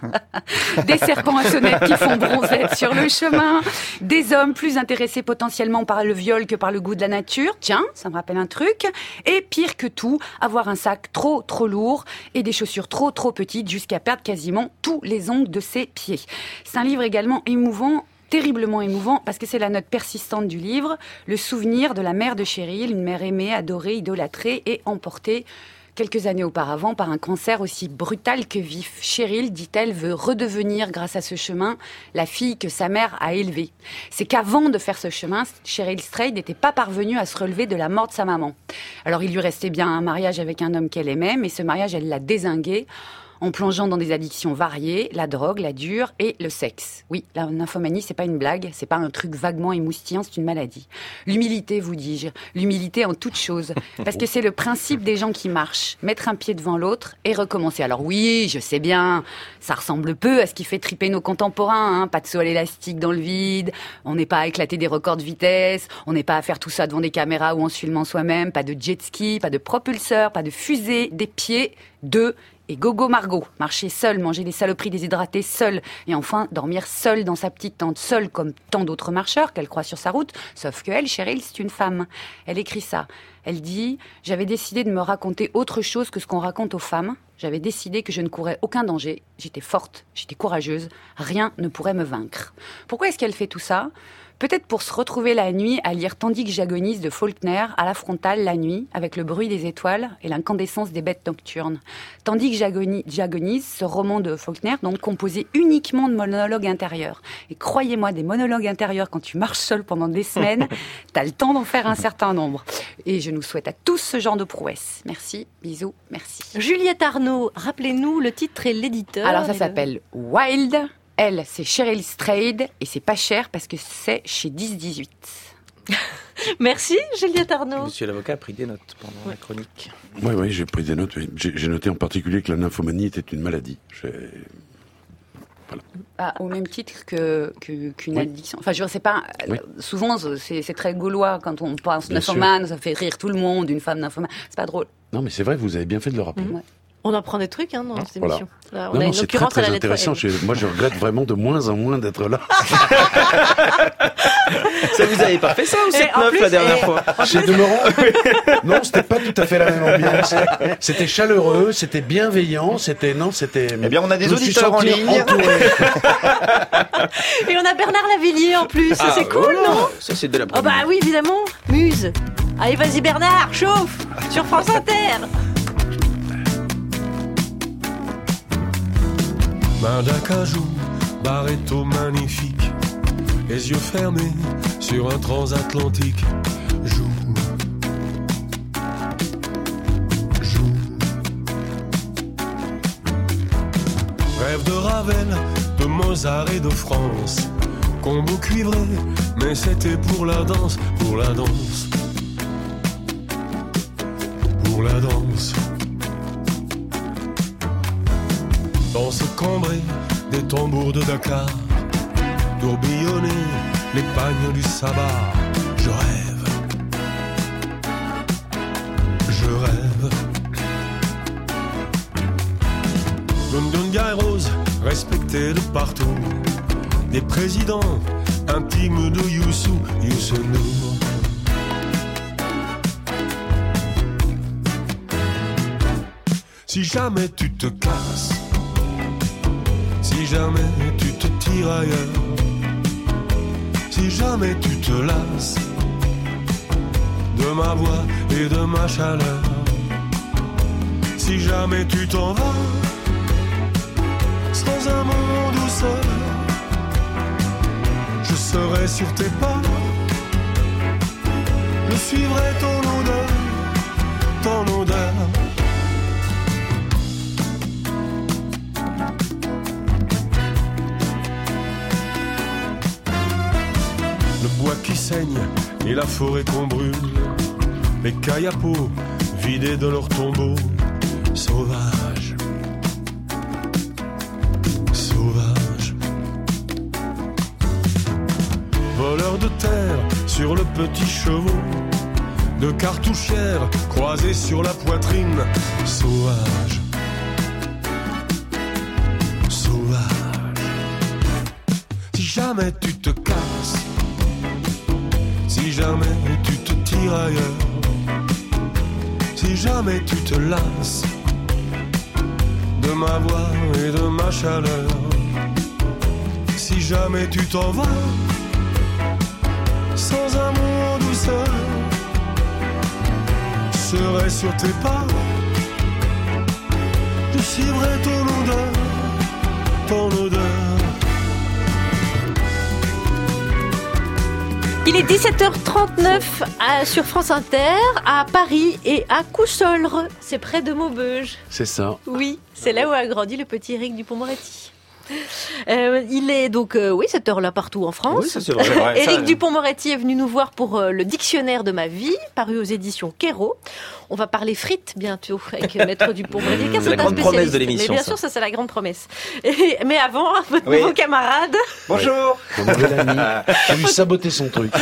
des serpents à sonnette qui font bronzette sur le chemin, des hommes plus intéressés potentiellement par le viol que par le goût de la nature, tiens, ça me rappelle un truc, et pire que tout, avoir un sac trop trop lourd et des chaussures trop trop petites jusqu'à perdre quasiment tous les ongles de ses pieds. C'est un livre également émouvant, terriblement émouvant, parce que c'est la note persistante du livre, le souvenir de la mère de Cheryl, une mère aimée, adorée, idolâtrée et emportée quelques années auparavant par un cancer aussi brutal que vif. Cheryl, dit-elle, veut redevenir, grâce à ce chemin, la fille que sa mère a élevée. C'est qu'avant de faire ce chemin, Cheryl Strayed n'était pas parvenue à se relever de la mort de sa maman. Alors il lui restait bien un mariage avec un homme qu'elle aimait, mais ce mariage, elle l'a dézingué, en plongeant dans des addictions variées, la drogue, la dure et le sexe. Oui, la nymphomanie, c'est pas une blague, c'est pas un truc vaguement émoustillant, c'est une maladie. L'humilité, vous dis-je, l'humilité en toute chose, parce que c'est le principe des gens qui marchent, mettre un pied devant l'autre et recommencer. Alors oui, je sais bien, ça ressemble peu à ce qui fait triper nos contemporains, hein, pas de saut à l'élastique dans le vide, on n'est pas à éclater des records de vitesse, on n'est pas à faire tout ça devant des caméras ou en se filmant soi-même, pas de jet ski, pas de propulseur, pas de fusée, des pieds, deux et gogo Margot, marcher seul, manger des saloperies déshydratées seul, et enfin dormir seul dans sa petite tente, seule comme tant d'autres marcheurs qu'elle croise sur sa route, sauf que elle, Cheryl, c'est une femme. Elle écrit ça. Elle dit « J'avais décidé de me raconter autre chose que ce qu'on raconte aux femmes. J'avais décidé que je ne courais aucun danger. J'étais forte, j'étais courageuse. Rien ne pourrait me vaincre. » Pourquoi est-ce qu'elle fait tout ça ? Peut-être pour se retrouver la nuit à lire Tandis que j'agonise de Faulkner à la frontale la nuit, avec le bruit des étoiles et l'incandescence des bêtes nocturnes. Tandis que j'agonise, j'agonise, ce roman de Faulkner, donc composé uniquement de monologues intérieurs. Et croyez-moi, des monologues intérieurs, quand tu marches seul pendant des semaines, t'as le temps d'en faire un certain nombre. Et je nous souhaite à tous ce genre de prouesse. Merci, bisous, merci. Juliette Arnaud, rappelez-nous le titre et l'éditeur. Alors ça s'appelle Wilde. Elle, c'est Cheryl Strayed et c'est pas cher parce que c'est chez dix dix-huit. Merci, Juliette Arnaud. Monsieur l'avocat a pris des notes pendant ouais. la chronique. Oui, oui, j'ai pris des notes. J'ai, j'ai noté en particulier que la nymphomanie était une maladie. J'ai... Voilà. Ah, au même titre que, que, qu'une oui. addiction. Enfin, je ne sais pas. Oui. Souvent, c'est, c'est très gaulois quand on pense nymphomane, ça fait rire tout le monde, une femme nymphomane. C'est pas drôle. Non, mais c'est vrai, vous avez bien fait de le rappeler. Mmh. Ouais. On apprend des trucs hein, dans cette voilà. émission. Là, on non, a non, une c'est très, très intéressant. Je, moi, je regrette vraiment de moins en moins d'être là. Ça vous avez pas fait ça ou cette meuf la dernière et... fois Chez Demeurant. Non, c'était pas tout à fait la même ambiance. C'était chaleureux, c'était bienveillant, c'était non, c'était. Eh bien, on a des auditeurs en ligne. Et on a Bernard Lavillier en plus. Ah, c'est cool, voilà. Non Ça, c'est de la. Oh bah oui, évidemment. Muse. Allez, vas-y Bernard, chauffe sur France Inter. Main d'acajou, barretto magnifique, les yeux fermés sur un transatlantique. Joue, joue. Rêve de Ravel, de Mozart et de France. Combo cuivré, mais c'était pour la danse, pour la danse, pour la danse. Danse cambrée des tambours de Dakar, tourbillonner les pagnes du sabbat. Je rêve, je rêve. London Guy Rose, respecté de partout, des présidents intimes de Youssou, Youssou N'Dour. Si jamais tu te casses, si jamais tu te tires ailleurs, si jamais tu te lasses de ma voix et de ma chaleur, si jamais tu t'en vas sans un mot douceur, je serai sur tes pas, Je suivrai ton odeur, ton odeur. Le bois qui saigne et la forêt qu'on brûle, les kayapos vidés de leur tombeau. Sauvage, sauvage. Voleur de terre sur le petit chevaux, de cartouchières croisées sur la poitrine. Sauvage, sauvage. Si jamais tu te casses, si jamais tu te tires ailleurs, si jamais tu te lasses de ma voix et de ma chaleur, si jamais tu t'en vas sans amour, douceur, je serai sur tes pas, je suivrai ton odeur, ton odeur. Il est dix-sept heures trente-neuf à, sur France Inter, à Paris et à Coussolre. C'est près de Maubeuge. C'est ça. Oui, c'est là où a grandi le petit Éric Dupond-Moretti. Euh, il est donc, euh, oui, cette heure-là partout en France. Oui, ça c'est vrai. C'est vrai. Éric Ça, Dupond-Moretti est venu nous voir pour euh, le dictionnaire de ma vie, paru aux éditions Kero. On va parler frites bientôt avec Maître Dupond-Moretti. C'est la grande promesse de l'émission. Mais bien ça. sûr, ça c'est la grande promesse. Et, mais avant, votre Oui. nouveau camarade. Bonjour. Mon nouvel ami. Je vais lui saboter son truc.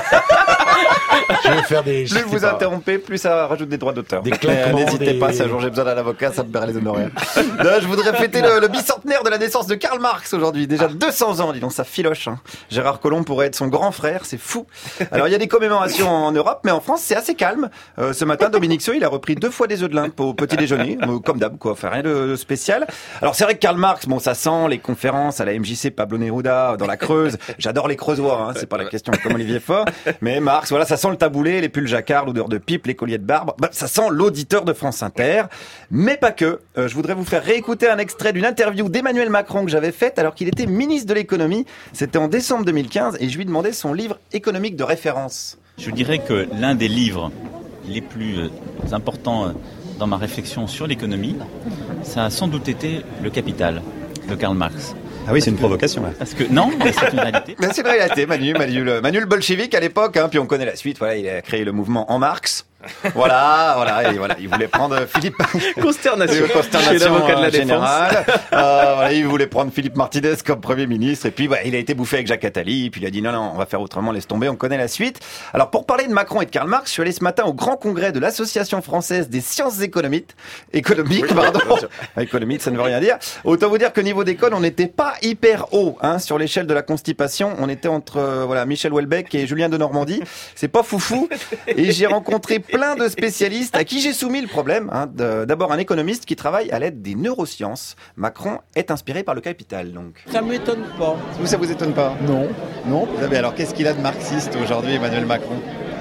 Je vais faire des... Plus vous interrompez, plus ça rajoute des droits d'auteur. Des Donc, claquements, euh, N'hésitez des- pas, si un jour j'ai besoin d'un avocat, ça me paiera les honoraires. Là, je voudrais fêter le, le bicentenaire de la naissance de Karl Marx aujourd'hui. Déjà deux cents ans, dis donc, ça filoche. Hein. Gérard Collomb pourrait être son grand frère, c'est fou. Alors, il y a des commémorations en Europe, mais en France, c'est assez calme. Euh, ce matin, Dominique Seux, il a repris deux fois des œufs de lin au petit déjeuner, euh, comme d'hab, quoi. Enfin, rien de, de spécial. Alors, c'est vrai que Karl Marx, bon, ça sent les conférences à la M J C Pablo Neruda, dans la Creuse. J'adore les Creusois, hein, c'est pas la question comme Olivier Faure. Mais Marx, voilà, ça sent le taboulé, les pulls jacquard, l'odeur de pipe, les colliers de barbe. Bah, ça sent l'auditeur de France Inter. Mais pas que. Euh, je voudrais vous faire réécouter un extrait d'une interview d'Emmanuel Macron que j'avais faite alors qu'il était ministre de l'économie. C'était en décembre deux mille quinze et je lui demandais son livre économique de référence. Je dirais que l'un des livres les plus euh, importants euh, dans ma réflexion sur l'économie, ça a sans doute été Le Capital de Karl Marx. Ah oui, c'est une provocation là. Parce que non, mais c'est une réalité. Mais c'est une réalité, Manu, Manu, le, Manu le bolchevique à l'époque, hein, puis on connaît la suite. Voilà, il a créé le mouvement En Marx. Voilà, voilà, et voilà, il voulait prendre Philippe. Consternation. Consternation Chez l'avocat de la en général. défense. Euh, voilà, il voulait prendre Philippe Martinez comme Premier ministre, et puis bah, il a été bouffé avec Jacques Attali, et puis il a dit non, non, on va faire autrement, laisse tomber, on connaît la suite. Alors pour parler de Macron et de Karl Marx, je suis allé ce matin au grand congrès de l'Association française des sciences économiques, économiques, Oui, pardon. bien sûr. Économique, ça ne veut rien dire. Autant vous dire que niveau d'école, on n'était pas hyper haut, hein, sur l'échelle de la constipation. On était entre, euh, voilà, Michel Houellebecq et Julien de Normandie. C'est pas foufou. Et j'ai rencontré plein de spécialistes à qui j'ai soumis le problème. Hein, de- d'abord un économiste qui travaille à l'aide des neurosciences. Macron est inspiré par le Capital, donc. Ça m'étonne pas. Vous, ça vous étonne pas? Non, non. Vous savez, alors qu'est-ce qu'il a de marxiste aujourd'hui, Emmanuel Macron?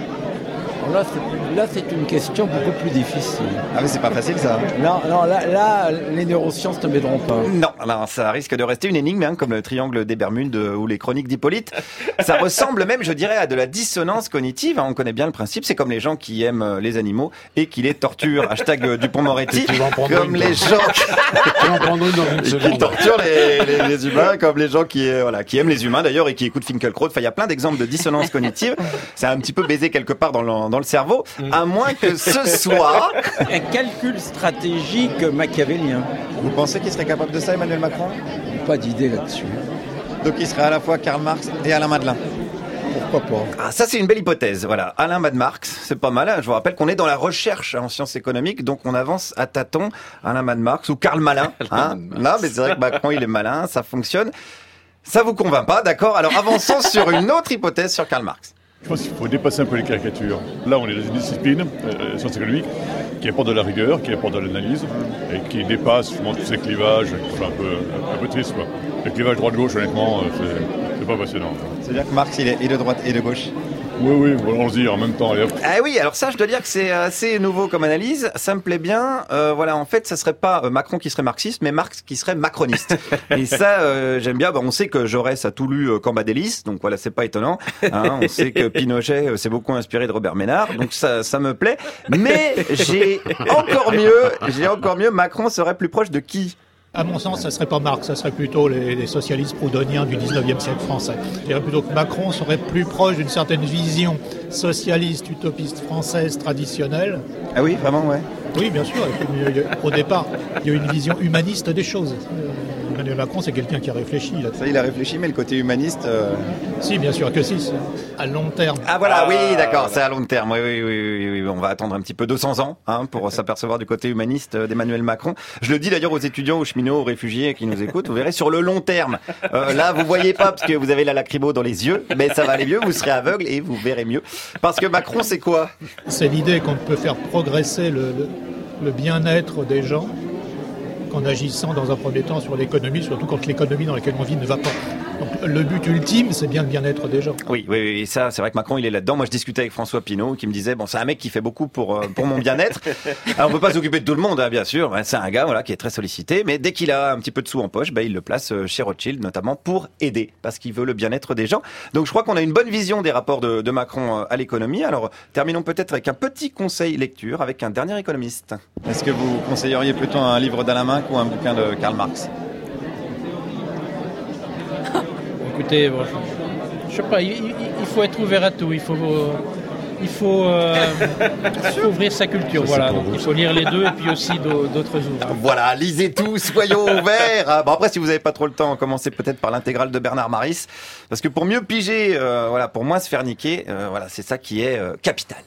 Là, c'est, là, c'est une question beaucoup plus difficile. Ah mais c'est pas facile ça. Non, non, là, là les neurosciences ne m'aideront pas. Non, non, ça risque de rester une énigme, hein, comme le triangle des Bermudes euh, ou les chroniques d'Hippolyte. Ça ressemble même, je dirais, à de la dissonance cognitive. Hein, on connaît bien le principe, c'est comme les gens qui aiment euh, les animaux et qui les torturent. Hashtag euh, Dupond-Moretti. Tu vas en prendre Comme une, les toi. gens Tu vas en prendre une dans une qui seconde. torturent les, les, les humains, comme les gens qui, euh, voilà, qui aiment les humains d'ailleurs et qui écoutent Finkielkraut. Enfin, il y a plein d'exemples de dissonance cognitive. C'est un petit peu baisé quelque part dans le, dans le cerveau, à moins que ce soit... Un calcul stratégique machiavélien. Vous pensez qu'il serait capable de ça, Emmanuel Macron? Pas d'idée là-dessus. Donc il serait à la fois Karl Marx et Alain Madelin. Pourquoi pas? Ah, ça c'est une belle hypothèse. Voilà, Alain Mad Marx, c'est pas mal. Je vous rappelle qu'on est dans la recherche en sciences économiques, donc on avance à tâtons. Alain Mad Marx ou Karl Malin. Hein non, mais c'est vrai que Macron il est malin, ça fonctionne. Ça vous convainc pas, d'accord? Alors avançons sur une autre hypothèse sur Karl Marx. Je pense qu'il faut dépasser un peu les caricatures. Là, on est dans une discipline, euh, sciences économiques, qui apporte de la rigueur, qui apporte de l'analyse, et qui dépasse souvent tous ces clivages qui sont un peu, un peu tristes, quoi. Le clivage droite-gauche, honnêtement, euh, c'est, c'est pas passionnant. C'est-à-dire que Marx il est et de droite et de gauche. Oui, oui, bon, allons-y en même temps. Allez, hop. Ah oui, alors ça, je dois dire que c'est assez nouveau comme analyse. Ça me plaît bien. Euh, voilà, en fait, ça serait pas Macron qui serait marxiste, mais Marx qui serait macroniste. Et ça, euh, j'aime bien. Bah, on sait que Jaurès a tout lu euh, Cambadélis, donc voilà, c'est pas étonnant. Hein, on sait que Pinochet euh, s'est beaucoup inspiré de Robert Ménard, donc ça, ça me plaît. Mais j'ai encore mieux, j'ai encore mieux. Macron serait plus proche de qui ? À mon sens, ça serait pas Marx, ça serait plutôt les, les socialistes proudhoniens du dix-neuvième siècle français. Je dirais plutôt que Macron serait plus proche d'une certaine vision socialiste, utopiste française traditionnelle. Ah oui, vraiment, ouais. Oui, bien sûr. Au départ, il y a une vision humaniste des choses. Emmanuel Macron, c'est quelqu'un qui a réfléchi. Là. Ça, il a réfléchi, mais le côté humaniste... Euh... Si, bien sûr que si, c'est à long terme. Ah voilà, oui, d'accord, c'est à long terme. Oui, oui, oui, oui, oui. On va attendre un petit peu deux cents ans hein, pour s'apercevoir du côté humaniste d'Emmanuel Macron. Je le dis d'ailleurs aux étudiants, aux cheminots, aux réfugiés qui nous écoutent. Vous verrez, sur le long terme, euh, là, vous voyez pas parce que vous avez la lacrymo dans les yeux, mais ça va aller mieux, vous serez aveugle et vous verrez mieux. Parce que Macron, c'est quoi ? C'est l'idée qu'on peut faire progresser le, le, le bien-être des gens qu'en agissant dans un premier temps sur l'économie, surtout quand l'économie dans laquelle on vit ne va pas. Donc le but ultime, c'est bien le bien-être des gens. Oui, oui, oui, ça, c'est vrai que Macron, il est là-dedans. Moi, je discutais avec François Pinault, qui me disait, bon, c'est un mec qui fait beaucoup pour euh, pour mon bien-être. Alors, on peut pas s'occuper de tout le monde, hein, bien sûr. Ben, c'est un gars, voilà, qui est très sollicité, mais dès qu'il a un petit peu de sous en poche, ben, il le place chez Rothschild, notamment pour aider, parce qu'il veut le bien-être des gens. Donc, je crois qu'on a une bonne vision des rapports de, de Macron à l'économie. Alors, terminons peut-être avec un petit conseil lecture avec un dernier économiste. Est-ce que vous conseilleriez plutôt un livre d'Alain Minc ou un bouquin de Karl Marx ? Écoutez, bon, je sais pas, il, il faut être ouvert à tout, il faut, il faut, euh, il faut ouvrir sa culture, ça, voilà. Donc, il faut lire les deux et puis aussi d'autres ouvrages. Voilà, lisez tout, soyons ouverts. Bon, après, si vous n'avez pas trop le temps, commencez peut-être par l'intégrale de Bernard Maris, parce que pour mieux piger, euh, voilà, pour moins se faire niquer, euh, voilà, c'est ça qui est euh, capital.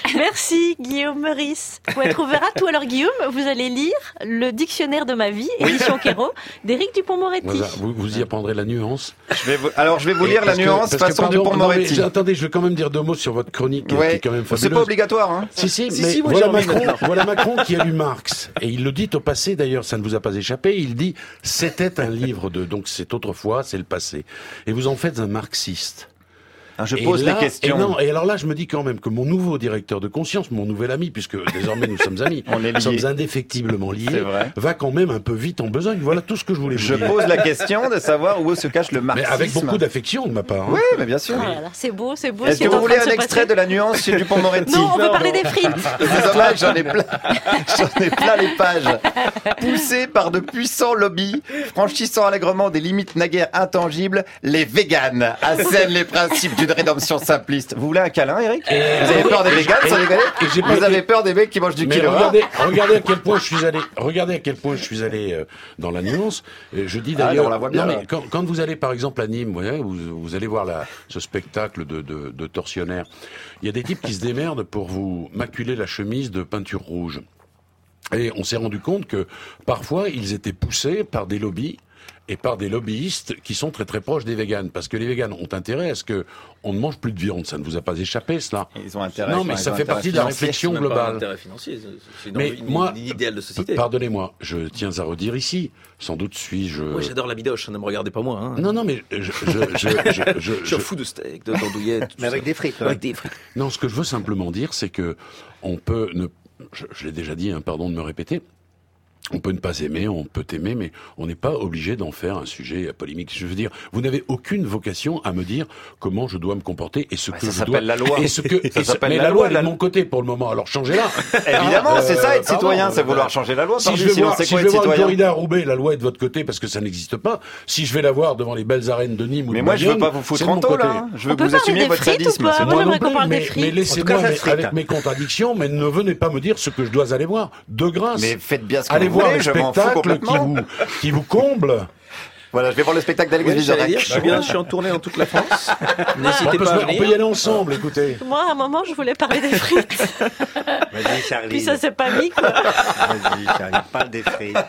Merci Guillaume Meurice. Pour être ouvert à tout, alors Guillaume, vous allez lire le dictionnaire de ma vie, édition Kéro, d'Éric Dupond-Moretti. Voilà, vous, vous y apprendrez la nuance. Je vais vous, alors je vais vous lire la que, nuance façon Dupond-Moretti. Attendez, je vais quand même dire deux mots sur votre chronique, ouais, qui est quand même fabuleuse. C'est pas obligatoire, hein. Si, si, si mais si, moi, voilà, Macron, voilà Macron qui a lu Marx. Et il le dit au passé, d'ailleurs, ça ne vous a pas échappé, il dit « c'était un livre de... » Donc c'est autrefois, c'est le passé. Et vous en faites un marxiste. Ah, je pose là, les questions. Et, non, et alors là, je me dis quand même que mon nouveau directeur de conscience, mon nouvel ami, puisque désormais nous sommes amis, on est nous sommes indéfectiblement liés, vrai. va quand même un peu vite en besogne. Voilà tout ce que je voulais vous je dire. Je pose la question de savoir où se cache le marxisme. Mais avec beaucoup d'affection de ma part. Hein. Oui, mais bien sûr. Oh là là, c'est beau, c'est beau. Est-ce que vous voulez un extrait passer de la nuance chez Dupond-Moretti? Non, on veut parler des frites. C'est dommage, j'en ai plein, j'en ai plein les pages. Poussés par de puissants lobbies, franchissant allègrement des limites naguère intangibles, les véganes assènent les principes d'une rédemption simple. Vous voulez un câlin, Eric? Et vous avez peur des véganes, sans déconner? Vous avez peur des mecs qui mangent du quinoa? Regardez, regardez à quel point je suis allé, regardez à quel point je suis allé euh, dans la nuance. Et je dis d'ailleurs, ah, on la voit bien, non mais quand, quand vous allez par exemple à Nîmes, vous, voyez, vous, vous allez voir la, ce spectacle de, de, de tortionnaires. Il y a des types qui se démerdent pour vous maculer la chemise de peinture rouge. Et on s'est rendu compte que parfois ils étaient poussés par des lobbies. Et par des lobbyistes qui sont très très proches des véganes, parce que les véganes ont intérêt à ce que on ne mange plus de viande. Ça ne vous a pas échappé, cela? Ils ont intérêt. Non, mais ça fait partie de la réflexion globale. globale. Pas intérêt financier, c'est une, mais une, moi, une idéal de société. Pardonnez-moi, je tiens à redire ici. Sans doute suis-je. Moi, j'adore la bidoche. Ne me regardez pas moi. Hein. Non, non, mais je, je, je, je, je, je, je suis fou de steak, de d'andouillette. Mais avec ça. des frites. Avec des frites. Non, ce que je veux simplement dire, c'est que on peut ne. Je, je l'ai déjà dit, hein, pardon de me répéter. On peut ne pas aimer, on peut aimer, mais on n'est pas obligé d'en faire un sujet polémique. Je veux dire, vous n'avez aucune vocation à me dire comment je dois me comporter et ce ouais, que ça je s'appelle dois. la loi. Et ce que. Ça et ce... s'appelle mais la, la loi, loi elle est de mon côté pour le moment. Alors changez-la. Évidemment, euh, c'est ça être citoyen, pardon, c'est vouloir changer la loi. Si je vais sinon, voir, c'est si quoi je vais être voir une citoyen? corrida à Roubaix, la loi est de votre côté parce que ça n'existe pas. Si je vais la voir devant les belles arènes de Nîmes ou mais de moi, je veux Mayenne, pas vous foutre c'est de en mon taux côté. là. Je veux que vous assumiez votre sadisme. Moi, Moi non j'aimerais qu'on plus, parle des mais, frites. mais laissez-moi cas, ça avec mes contradictions, mais ne venez pas me dire ce que je dois aller voir. De grâce. Mais faites bien ce que Allez vous voir voulez, les je m'en fous spectacles qui complètement. vous, qui vous comblent. Voilà, je vais voir le spectacle d'Alex Ouais, Vizorek. je suis bien, je suis en tournée dans toute la France. N'hésitez on, pas à peut, venir. on peut y aller ensemble, écoutez. Moi, à un moment, je voulais parler des frites. Vas-y, Charlie. Puis ça s'est pas mis, quoi. Vas-y, Charlie, parle des frites.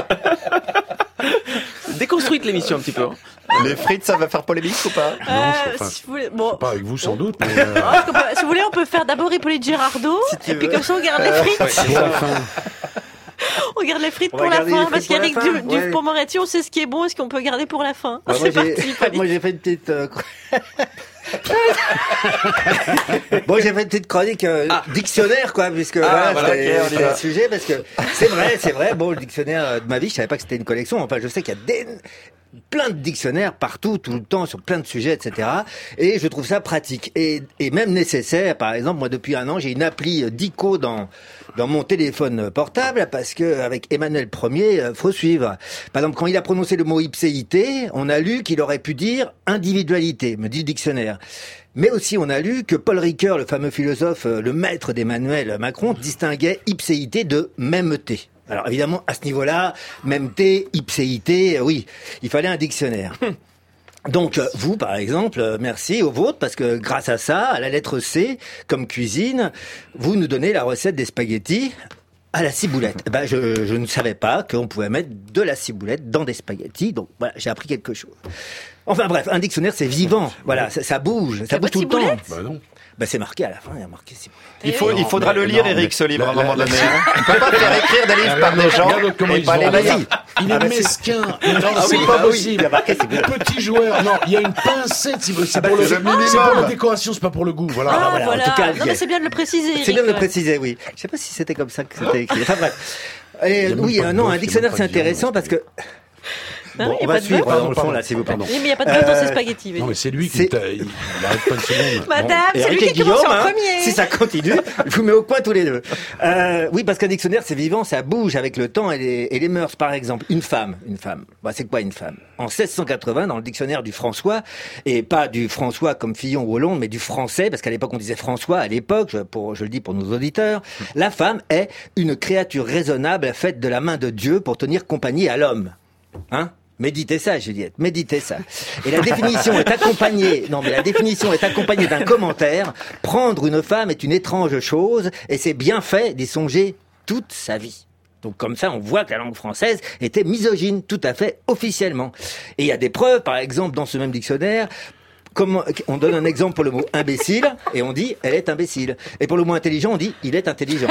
Déconstruite l'émission un petit peu. Hein. Les frites, ça va faire polémique ou pas? Euh, je, enfin, si vous voulez, bon. Pas avec vous sans doute, mais euh... oh, si vous voulez, on peut faire d'abord Hippolyte Girardot, si et puis comme ça, on garde les frites. Ouais, pour la fin. On garde les frites on pour la fin, parce qu'Éric du, ouais. Dupond-Moretti, on sait ce qui est bon et ce qu'on peut garder pour la fin. Bah, C'est moi, parti, j'ai, moi, j'ai fait une petite... Euh... Bon, j'ai fait une petite chronique euh, Ah. dictionnaire, quoi, puisque Ah, voilà, voilà, c'était ok, on y c'était va. le sujet, parce que c'est vrai, c'est vrai. Bon, le dictionnaire euh, de ma vie, je savais pas que c'était une collection. Enfin, je sais qu'il y a des plein de dictionnaires partout, tout le temps, sur plein de sujets, et cetera. Et je trouve ça pratique et, et même nécessaire. Par exemple, moi, depuis un an, j'ai une appli euh, Dico dans dans mon téléphone portable parce que avec Emmanuel Ier, euh, faut suivre. Par exemple, quand il a prononcé le mot ipséité, on a lu qu'il aurait pu dire individualité, me dit le dictionnaire. Mais aussi, on a lu que Paul Ricoeur, le fameux philosophe, euh, le maître d'Emmanuel Macron, distinguait ipséité de mêmeté. Alors évidemment, à ce niveau-là, mêmeté, ipséité, euh, oui, il fallait un dictionnaire. Donc euh, vous, par exemple, euh, merci au vôtre, parce que grâce à ça, à la lettre C, comme cuisine, vous nous donnez la recette des spaghettis à la ciboulette. Eh ben, je, je ne savais pas qu'on pouvait mettre de la ciboulette dans des spaghettis, donc voilà, j'ai appris quelque chose. Enfin bref, un dictionnaire, c'est vivant, voilà, ça, ça bouge, ça bouge tout le temps. Bah non. Bah c'est marqué à la fin, il y a marqué ciboulette. Il, faut, il faudra mais- le lire, non, Eric, mais- ce livre, à un la- moment la- donné. la- hein. On peut pas faire écrire des livres par des gens Regarde comment et ils pas ont les envoyé. lire. Il Ah est bah, c'est- mesquin. Non, Ah c'est oui, pas bah oui, possible. il y a marqué ciboulette. Petit joueur. Non, il y a une pincette. C'est c'est Ah bah, pour, le- c'est le minimum. c'est pour la décoration, c'est pas pour le goût. Voilà. Ah, voilà, voilà. en tout cas, non, mais c'est bien de le préciser. C'est bien de le Eric. préciser, oui. Je sais pas si c'était comme ça que c'était écrit. Enfin bref. Et, Il y a même oui, pas de euh, non, bœuf, un il y a dictionnaire même c'est pas de viande, intéressant parce que. Ah Bon, oui, y a on pas va de suivre bœuf dans le Pardon, fond là, s'il vous plaît. pardon. Oui, mais il n'y a pas de bœuf dans Euh, ces spaghettis. Non, mais c'est lui qui C'est- t'a- il il arrête pas une seconde. Madame, c'est Eric lui et qui commence Guillaume, en hein, premier. si ça continue, je vous mets au point tous les deux. Euh, oui, parce qu'un dictionnaire, c'est vivant, ça bouge avec le temps et les, et les mœurs. Par exemple, une femme, une femme. Bah, c'est quoi une femme? En seize cent quatre-vingts, dans le dictionnaire du François, et pas du François comme Fillon ou Hollande, mais du français, parce qu'à l'époque on disait François, à l'époque, je, pour, je le dis pour nos auditeurs, la femme est une créature raisonnable faite de la main de Dieu pour tenir compagnie à l'homme. Hein? Méditez ça, Juliette, méditez ça. Et la définition est accompagnée, non mais la définition est accompagnée d'un commentaire. Prendre une femme est une étrange chose, et c'est bien fait d'y songer toute sa vie. Donc comme ça, on voit que la langue française était misogyne, tout à fait officiellement. Et il y a des preuves, par exemple, dans ce même dictionnaire, comment, on donne un exemple pour le mot imbécile, et on dit elle est imbécile. Et pour le mot intelligent, on dit il est intelligent.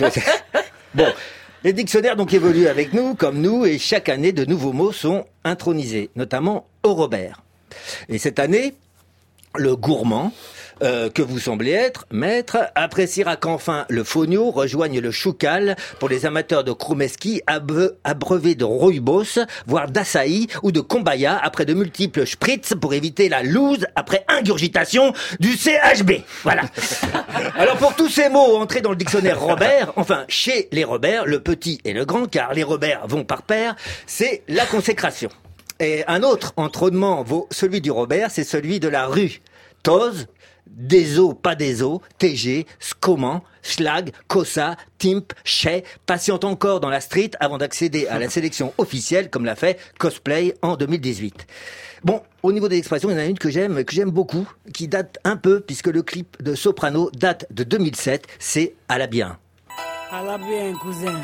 Bon. Les dictionnaires donc évoluent avec nous, comme nous, et chaque année, de nouveaux mots sont intronisés, notamment au Robert. Et cette année, le gourmand, euh, que vous semblez être, maître, appréciera qu'enfin le fonio rejoigne le choucal pour les amateurs de Kroumeski abe- abreuvés de rooibos, voire d'açaï ou de kombaya après de multiples spritz pour éviter la loose après ingurgitation du C H B. Voilà. Alors pour tous ces mots entrés dans le dictionnaire Robert, enfin chez les Robert, le petit et le grand, car les Robert vont par pair, c'est la consécration. Et un autre entronnement vaut celui du Robert, c'est celui de la rue. Toz, Deso, pas Deso, T G, Scoman, Schlag, Cosa, Timp, Chez, patiente encore dans la street avant d'accéder à la sélection officielle comme l'a fait Cosplay en deux mille dix-huit. Bon, au niveau des expressions, il y en a une que j'aime, que j'aime beaucoup, qui date un peu, puisque le clip de Soprano date de deux mille sept, c'est à la bien. À la bien, cousin.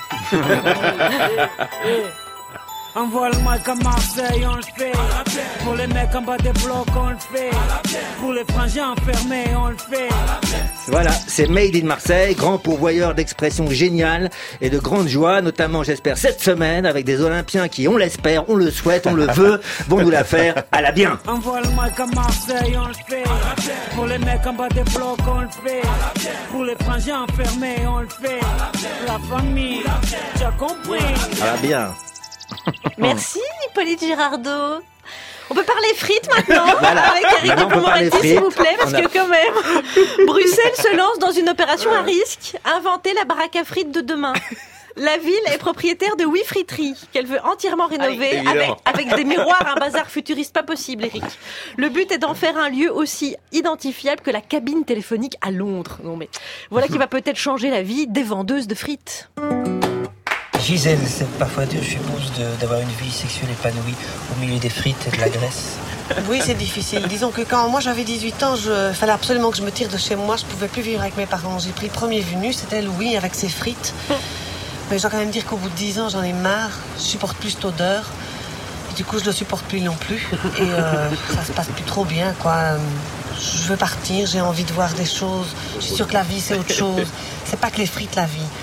Envoie le mic à Marseille, on le fait. Pour les mecs en bas des blocs, on le fait. Pour les frangins enfermés, on le fait. Voilà, c'est Made in Marseille, grand pourvoyeur d'expressions géniales et de grande joie, notamment j'espère cette semaine avec des Olympiens qui, on l'espère, on le souhaite, on le veut, vont nous la faire à la bien. Envoie le mic à Marseille, on le fait. Pour les mecs en bas des blocs, on le fait. Pour les frangins enfermés, on le fait. La famille, tu as compris. À la bien. Merci, Hippolyte Girardot. On peut parler frites maintenant, Voilà. avec Eric Maintenant, on peut parler Dupond-Moretti, s'il vous frites. plaît, parce On a- que quand même, Bruxelles se lance dans une opération à risque, inventer la baraque à frites de demain. La ville est propriétaire de huit friteries qu'elle veut entièrement rénover Évidemment. avec, avec des miroirs, un bazar futuriste pas possible, Eric. Le but est d'en faire un lieu aussi identifiable que la cabine téléphonique à Londres. Non mais voilà qui va peut-être changer la vie des vendeuses de frites. Gisèle, c'est parfois dur, je suppose, de- d'avoir une vie sexuelle épanouie au milieu des frites et de la graisse. Oui, c'est difficile. Disons que quand moi j'avais dix-huit ans, il fallait absolument que je me tire de chez moi. Je pouvais plus vivre avec mes parents. J'ai pris le premier venu, c'était Louis avec ses frites. Mais je dois quand même dire qu'au bout de dix ans, j'en ai marre. Je supporte plus cette odeur. Et du coup, je ne le supporte plus non plus. Et euh, ça se passe plus trop bien, quoi. Je veux partir, j'ai envie de voir des choses. Je suis sûre que la vie, c'est autre chose. C'est pas que les frites, la vie.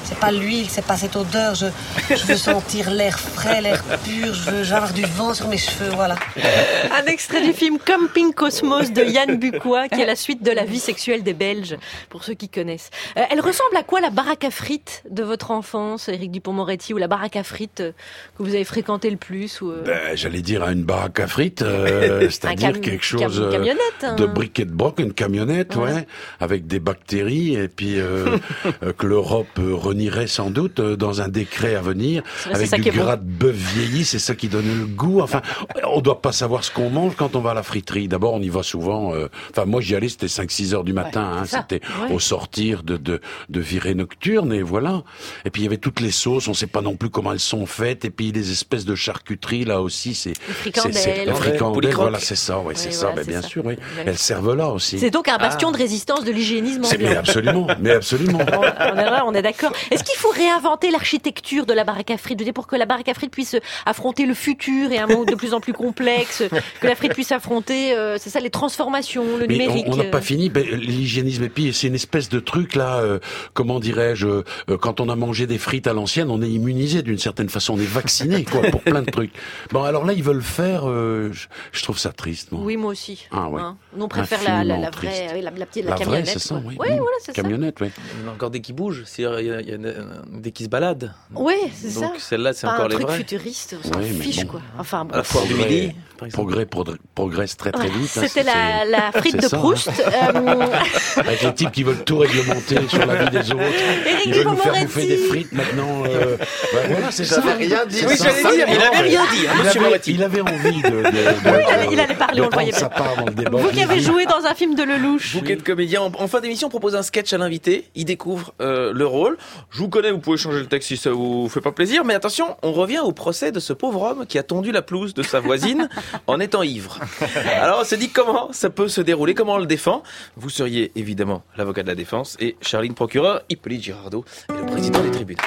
C'est pas l'huile, c'est pas cette odeur. Je, je veux sentir l'air frais, l'air pur. Je veux, je veux avoir du vent sur mes cheveux, voilà. Un extrait du film Camping Cosmos de Yann Bucois, qui est la suite de la vie sexuelle des Belges, pour ceux qui connaissent. Euh, elle ressemble à quoi la baraque à frites de votre enfance, Éric Dupond-Moretti, ou la baraque à frites euh, que vous avez fréquenté le plus ou, euh... ben, j'allais dire à une baraque à frites, euh, c'est-à-dire cam- quelque chose cam- camionnette, hein. de briquet de broc, une camionnette, ouais, ouais avec des bactéries, et puis euh, euh, que l'Europe euh, renierait sans doute euh, dans un décret à venir, vrai, avec du gras bon. de bœuf vieilli, c'est ça qui donne le goût. Enfin, on doit pas savoir ce qu'on mange quand on va à la friterie. D'abord, on y va souvent. Euh, enfin, moi, j'y allais, c'était cinq six heures du matin. Ouais, hein, c'était ouais. au sortir de, de de virée nocturne, et voilà. Et puis il y avait toutes les sauces. On sait pas non plus comment elles sont faites. Et puis les espèces de charcuterie là aussi, c'est les fricandelles. C'est, c'est, les fricandelles, voilà, c'est ça. Ouais, c'est oui, ça. Voilà, ben, c'est bien ça. sûr, oui. Ouais. Elles servent là aussi. C'est donc un bastion ah. de résistance de l'hygiénisme ambiant. Mais absolument, mais absolument. On, on est là, on est d'accord. Est-ce qu'il faut réinventer l'architecture de la baraque à frites, pour que la baraque à frites puisse affronter le futur et un monde de plus en plus complexe, que la frite puisse affronter, euh, c'est ça, les transformations, le mais numérique. On n'a pas fini, ben, l'hygiénisme, et puis c'est une espèce de truc là, euh, comment dirais-je, euh, quand on a mangé des frites à l'ancienne, on est immunisé d'une certaine façon, on est vacciné quoi, pour plein de trucs. Bon, alors là, ils veulent faire, euh, je, je trouve ça triste, moi. Oui, moi aussi. Ah ouais. Hein, on préfère la, la, la vraie, la, la petite la, la camionnette. Vraie, c'est ça, oui. Ouais, mmh. voilà, c'est camionnette, ça. oui. Il y en a encore des qui bougent, c'est, il y a, il y a des qui se baladent. Oui, c'est Donc, ça. Donc celle-là, c'est pas encore un les truc vrais. futuriste, on s'en oui, fiche bon. quoi. Enfin, bon. À la foire du midi. Progrès progresse très très vite. C'était hein, la, la frite de ça, Proust. Hein. Euh... Avec les types qui veulent tout réglementer sur la vie des autres. Éric Ils veulent nous faire bouffer des frites maintenant. Euh... Ben voilà, c'est ça. rien dit. Oui, j'allais dire, il avait rien dit, hein, il, monsieur avait, il avait envie de. de, de, oui, il, allait, il allait parler, de on le voyait bien. Vous qui avez joué dans un film de Lelouch. Bouquet de comédien. En fin d'émission, on propose un sketch à l'invité. Il découvre euh, le rôle. Je vous connais, vous pouvez changer le texte si ça vous fait pas plaisir. Mais attention, on revient au procès de ce pauvre homme qui a tondu la pelouse de sa voisine en étant ivre. Alors on se dit comment ça peut se dérouler, comment on le défend. Vous seriez évidemment l'avocat de la défense et Charline procureur, Hippolyte Girardot est le président des tribunaux.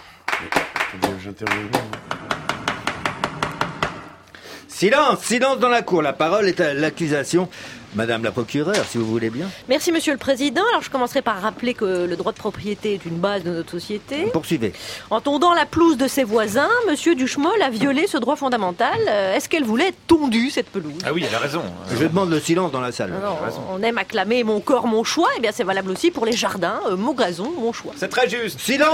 Silence, silence dans la cour. La parole est à l'accusation. Madame la procureure, si vous voulez bien. Merci, Monsieur le Président. Alors, je commencerai par rappeler que le droit de propriété est une base de notre société. Poursuivez. En tondant la pelouse de ses voisins, Monsieur Duchemol a violé ce droit fondamental. Est-ce qu'elle voulait être tondue, cette pelouse ? Ah oui, elle a raison. Je demande le silence dans la salle. Non, on aime acclamer mon corps, mon choix. Eh bien, c'est valable aussi pour les jardins. Euh, mon gazon, mon choix. C'est très juste. Silence !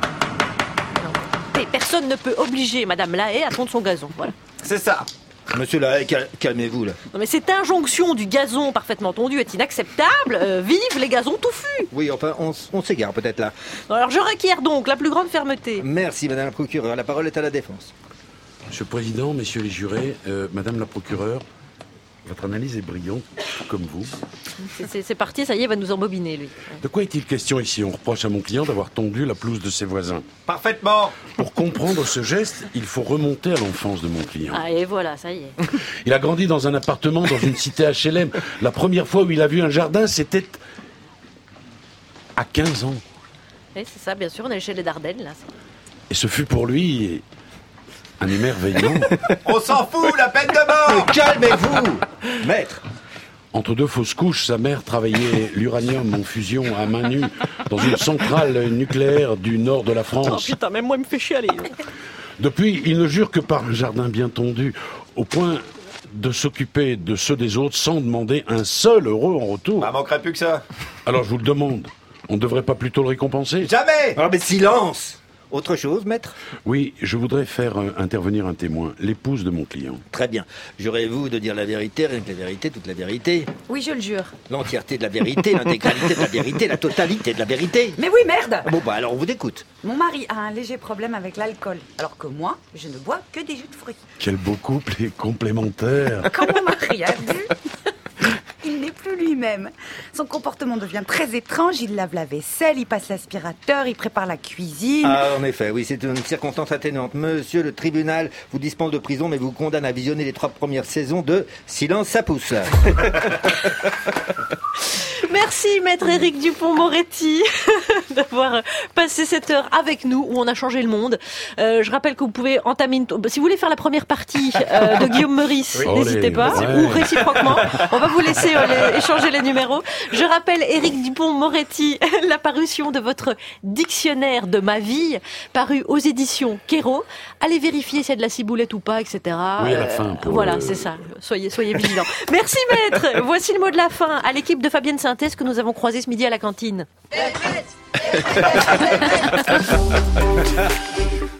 Et personne ne peut obliger Madame Lahaye à tondre son gazon. Voilà. C'est ça. Monsieur Lahaye, cal- calmez-vous là. Non mais cette injonction du gazon parfaitement tondu est inacceptable. Euh, vive les gazons touffus. Oui, enfin, on, on s'égare peut-être là. Non, alors je requiers donc la plus grande fermeté. Merci, Madame la procureure. La parole est à la défense. Monsieur le Président, messieurs les jurés, euh, Madame la procureure, votre analyse est brillante, comme vous. C'est, c'est, c'est parti, ça y est, il va nous embobiner, lui. De quoi est-il question ici ? On reproche à mon client d'avoir tondu la pelouse de ses voisins. Parfaitement. Pour comprendre ce geste, il faut remonter à l'enfance de mon client. Ah, et voilà, ça y est. Il a grandi dans un appartement, dans une cité H L M. La première fois où il a vu un jardin, c'était à quinze ans. Oui, c'est ça, bien sûr, on est chez les Dardennes, là. Et ce fut pour lui un émerveillement. On s'en fout, la peine de mort. Calmez-vous, maître. Entre deux fausses couches, sa mère travaillait l'uranium en fusion à main nue dans une centrale nucléaire du nord de la France. Oh putain, même moi, il me fait chialer. Depuis, il ne jure que par un jardin bien tondu, au point de s'occuper de ceux des autres sans demander un seul euro en retour. Bah, manquerait plus que ça. Alors je vous le demande, on ne devrait pas plutôt le récompenser ? Jamais. Ah mais silence. Autre chose, maître ? Oui, je voudrais faire euh, intervenir un témoin, l'épouse de mon client. Très bien. Jurez-vous de dire la vérité, rien que la vérité, toute la vérité ? Oui, je le jure. L'entièreté de la vérité, l'intégralité de la vérité, la totalité de la vérité ? Mais oui, merde ! Bon, bah alors on vous écoute. Mon mari a un léger problème avec l'alcool, alors que moi, je ne bois que des jus de fruits. Quel beau couple et complémentaire. Quand mon mari a vu, il n'est plus lui-même. Son comportement devient très étrange, il lave la vaisselle, il passe l'aspirateur, il prépare la cuisine. Ah, en effet, oui, c'est une circonstance atténuante. Monsieur, le tribunal vous dispense de prison, mais vous condamne à visionner les trois premières saisons de Silence, ça pousse. Merci, maître Éric Dupond-Moretti, d'avoir passé cette heure avec nous, où on a changé le monde. Euh, je rappelle que vous pouvez entamer une... Si vous voulez faire la première partie euh, de Guillaume Meurice, oui. n'hésitez pas, ouais. ou réciproquement. On va vous laisser euh, échanger les numéros. Je rappelle, Éric Dupond-Moretti, la parution de votre dictionnaire de ma vie, paru aux éditions Kéro. Allez vérifier s'il y a de la ciboulette ou pas, et cetera. Oui, à la fin. Pour voilà, le... c'est ça. Soyez, soyez vigilants. Merci, maître. Voici le mot de la fin à l'équipe de Fabienne Synthèse que nous avons croisée ce midi à la cantine.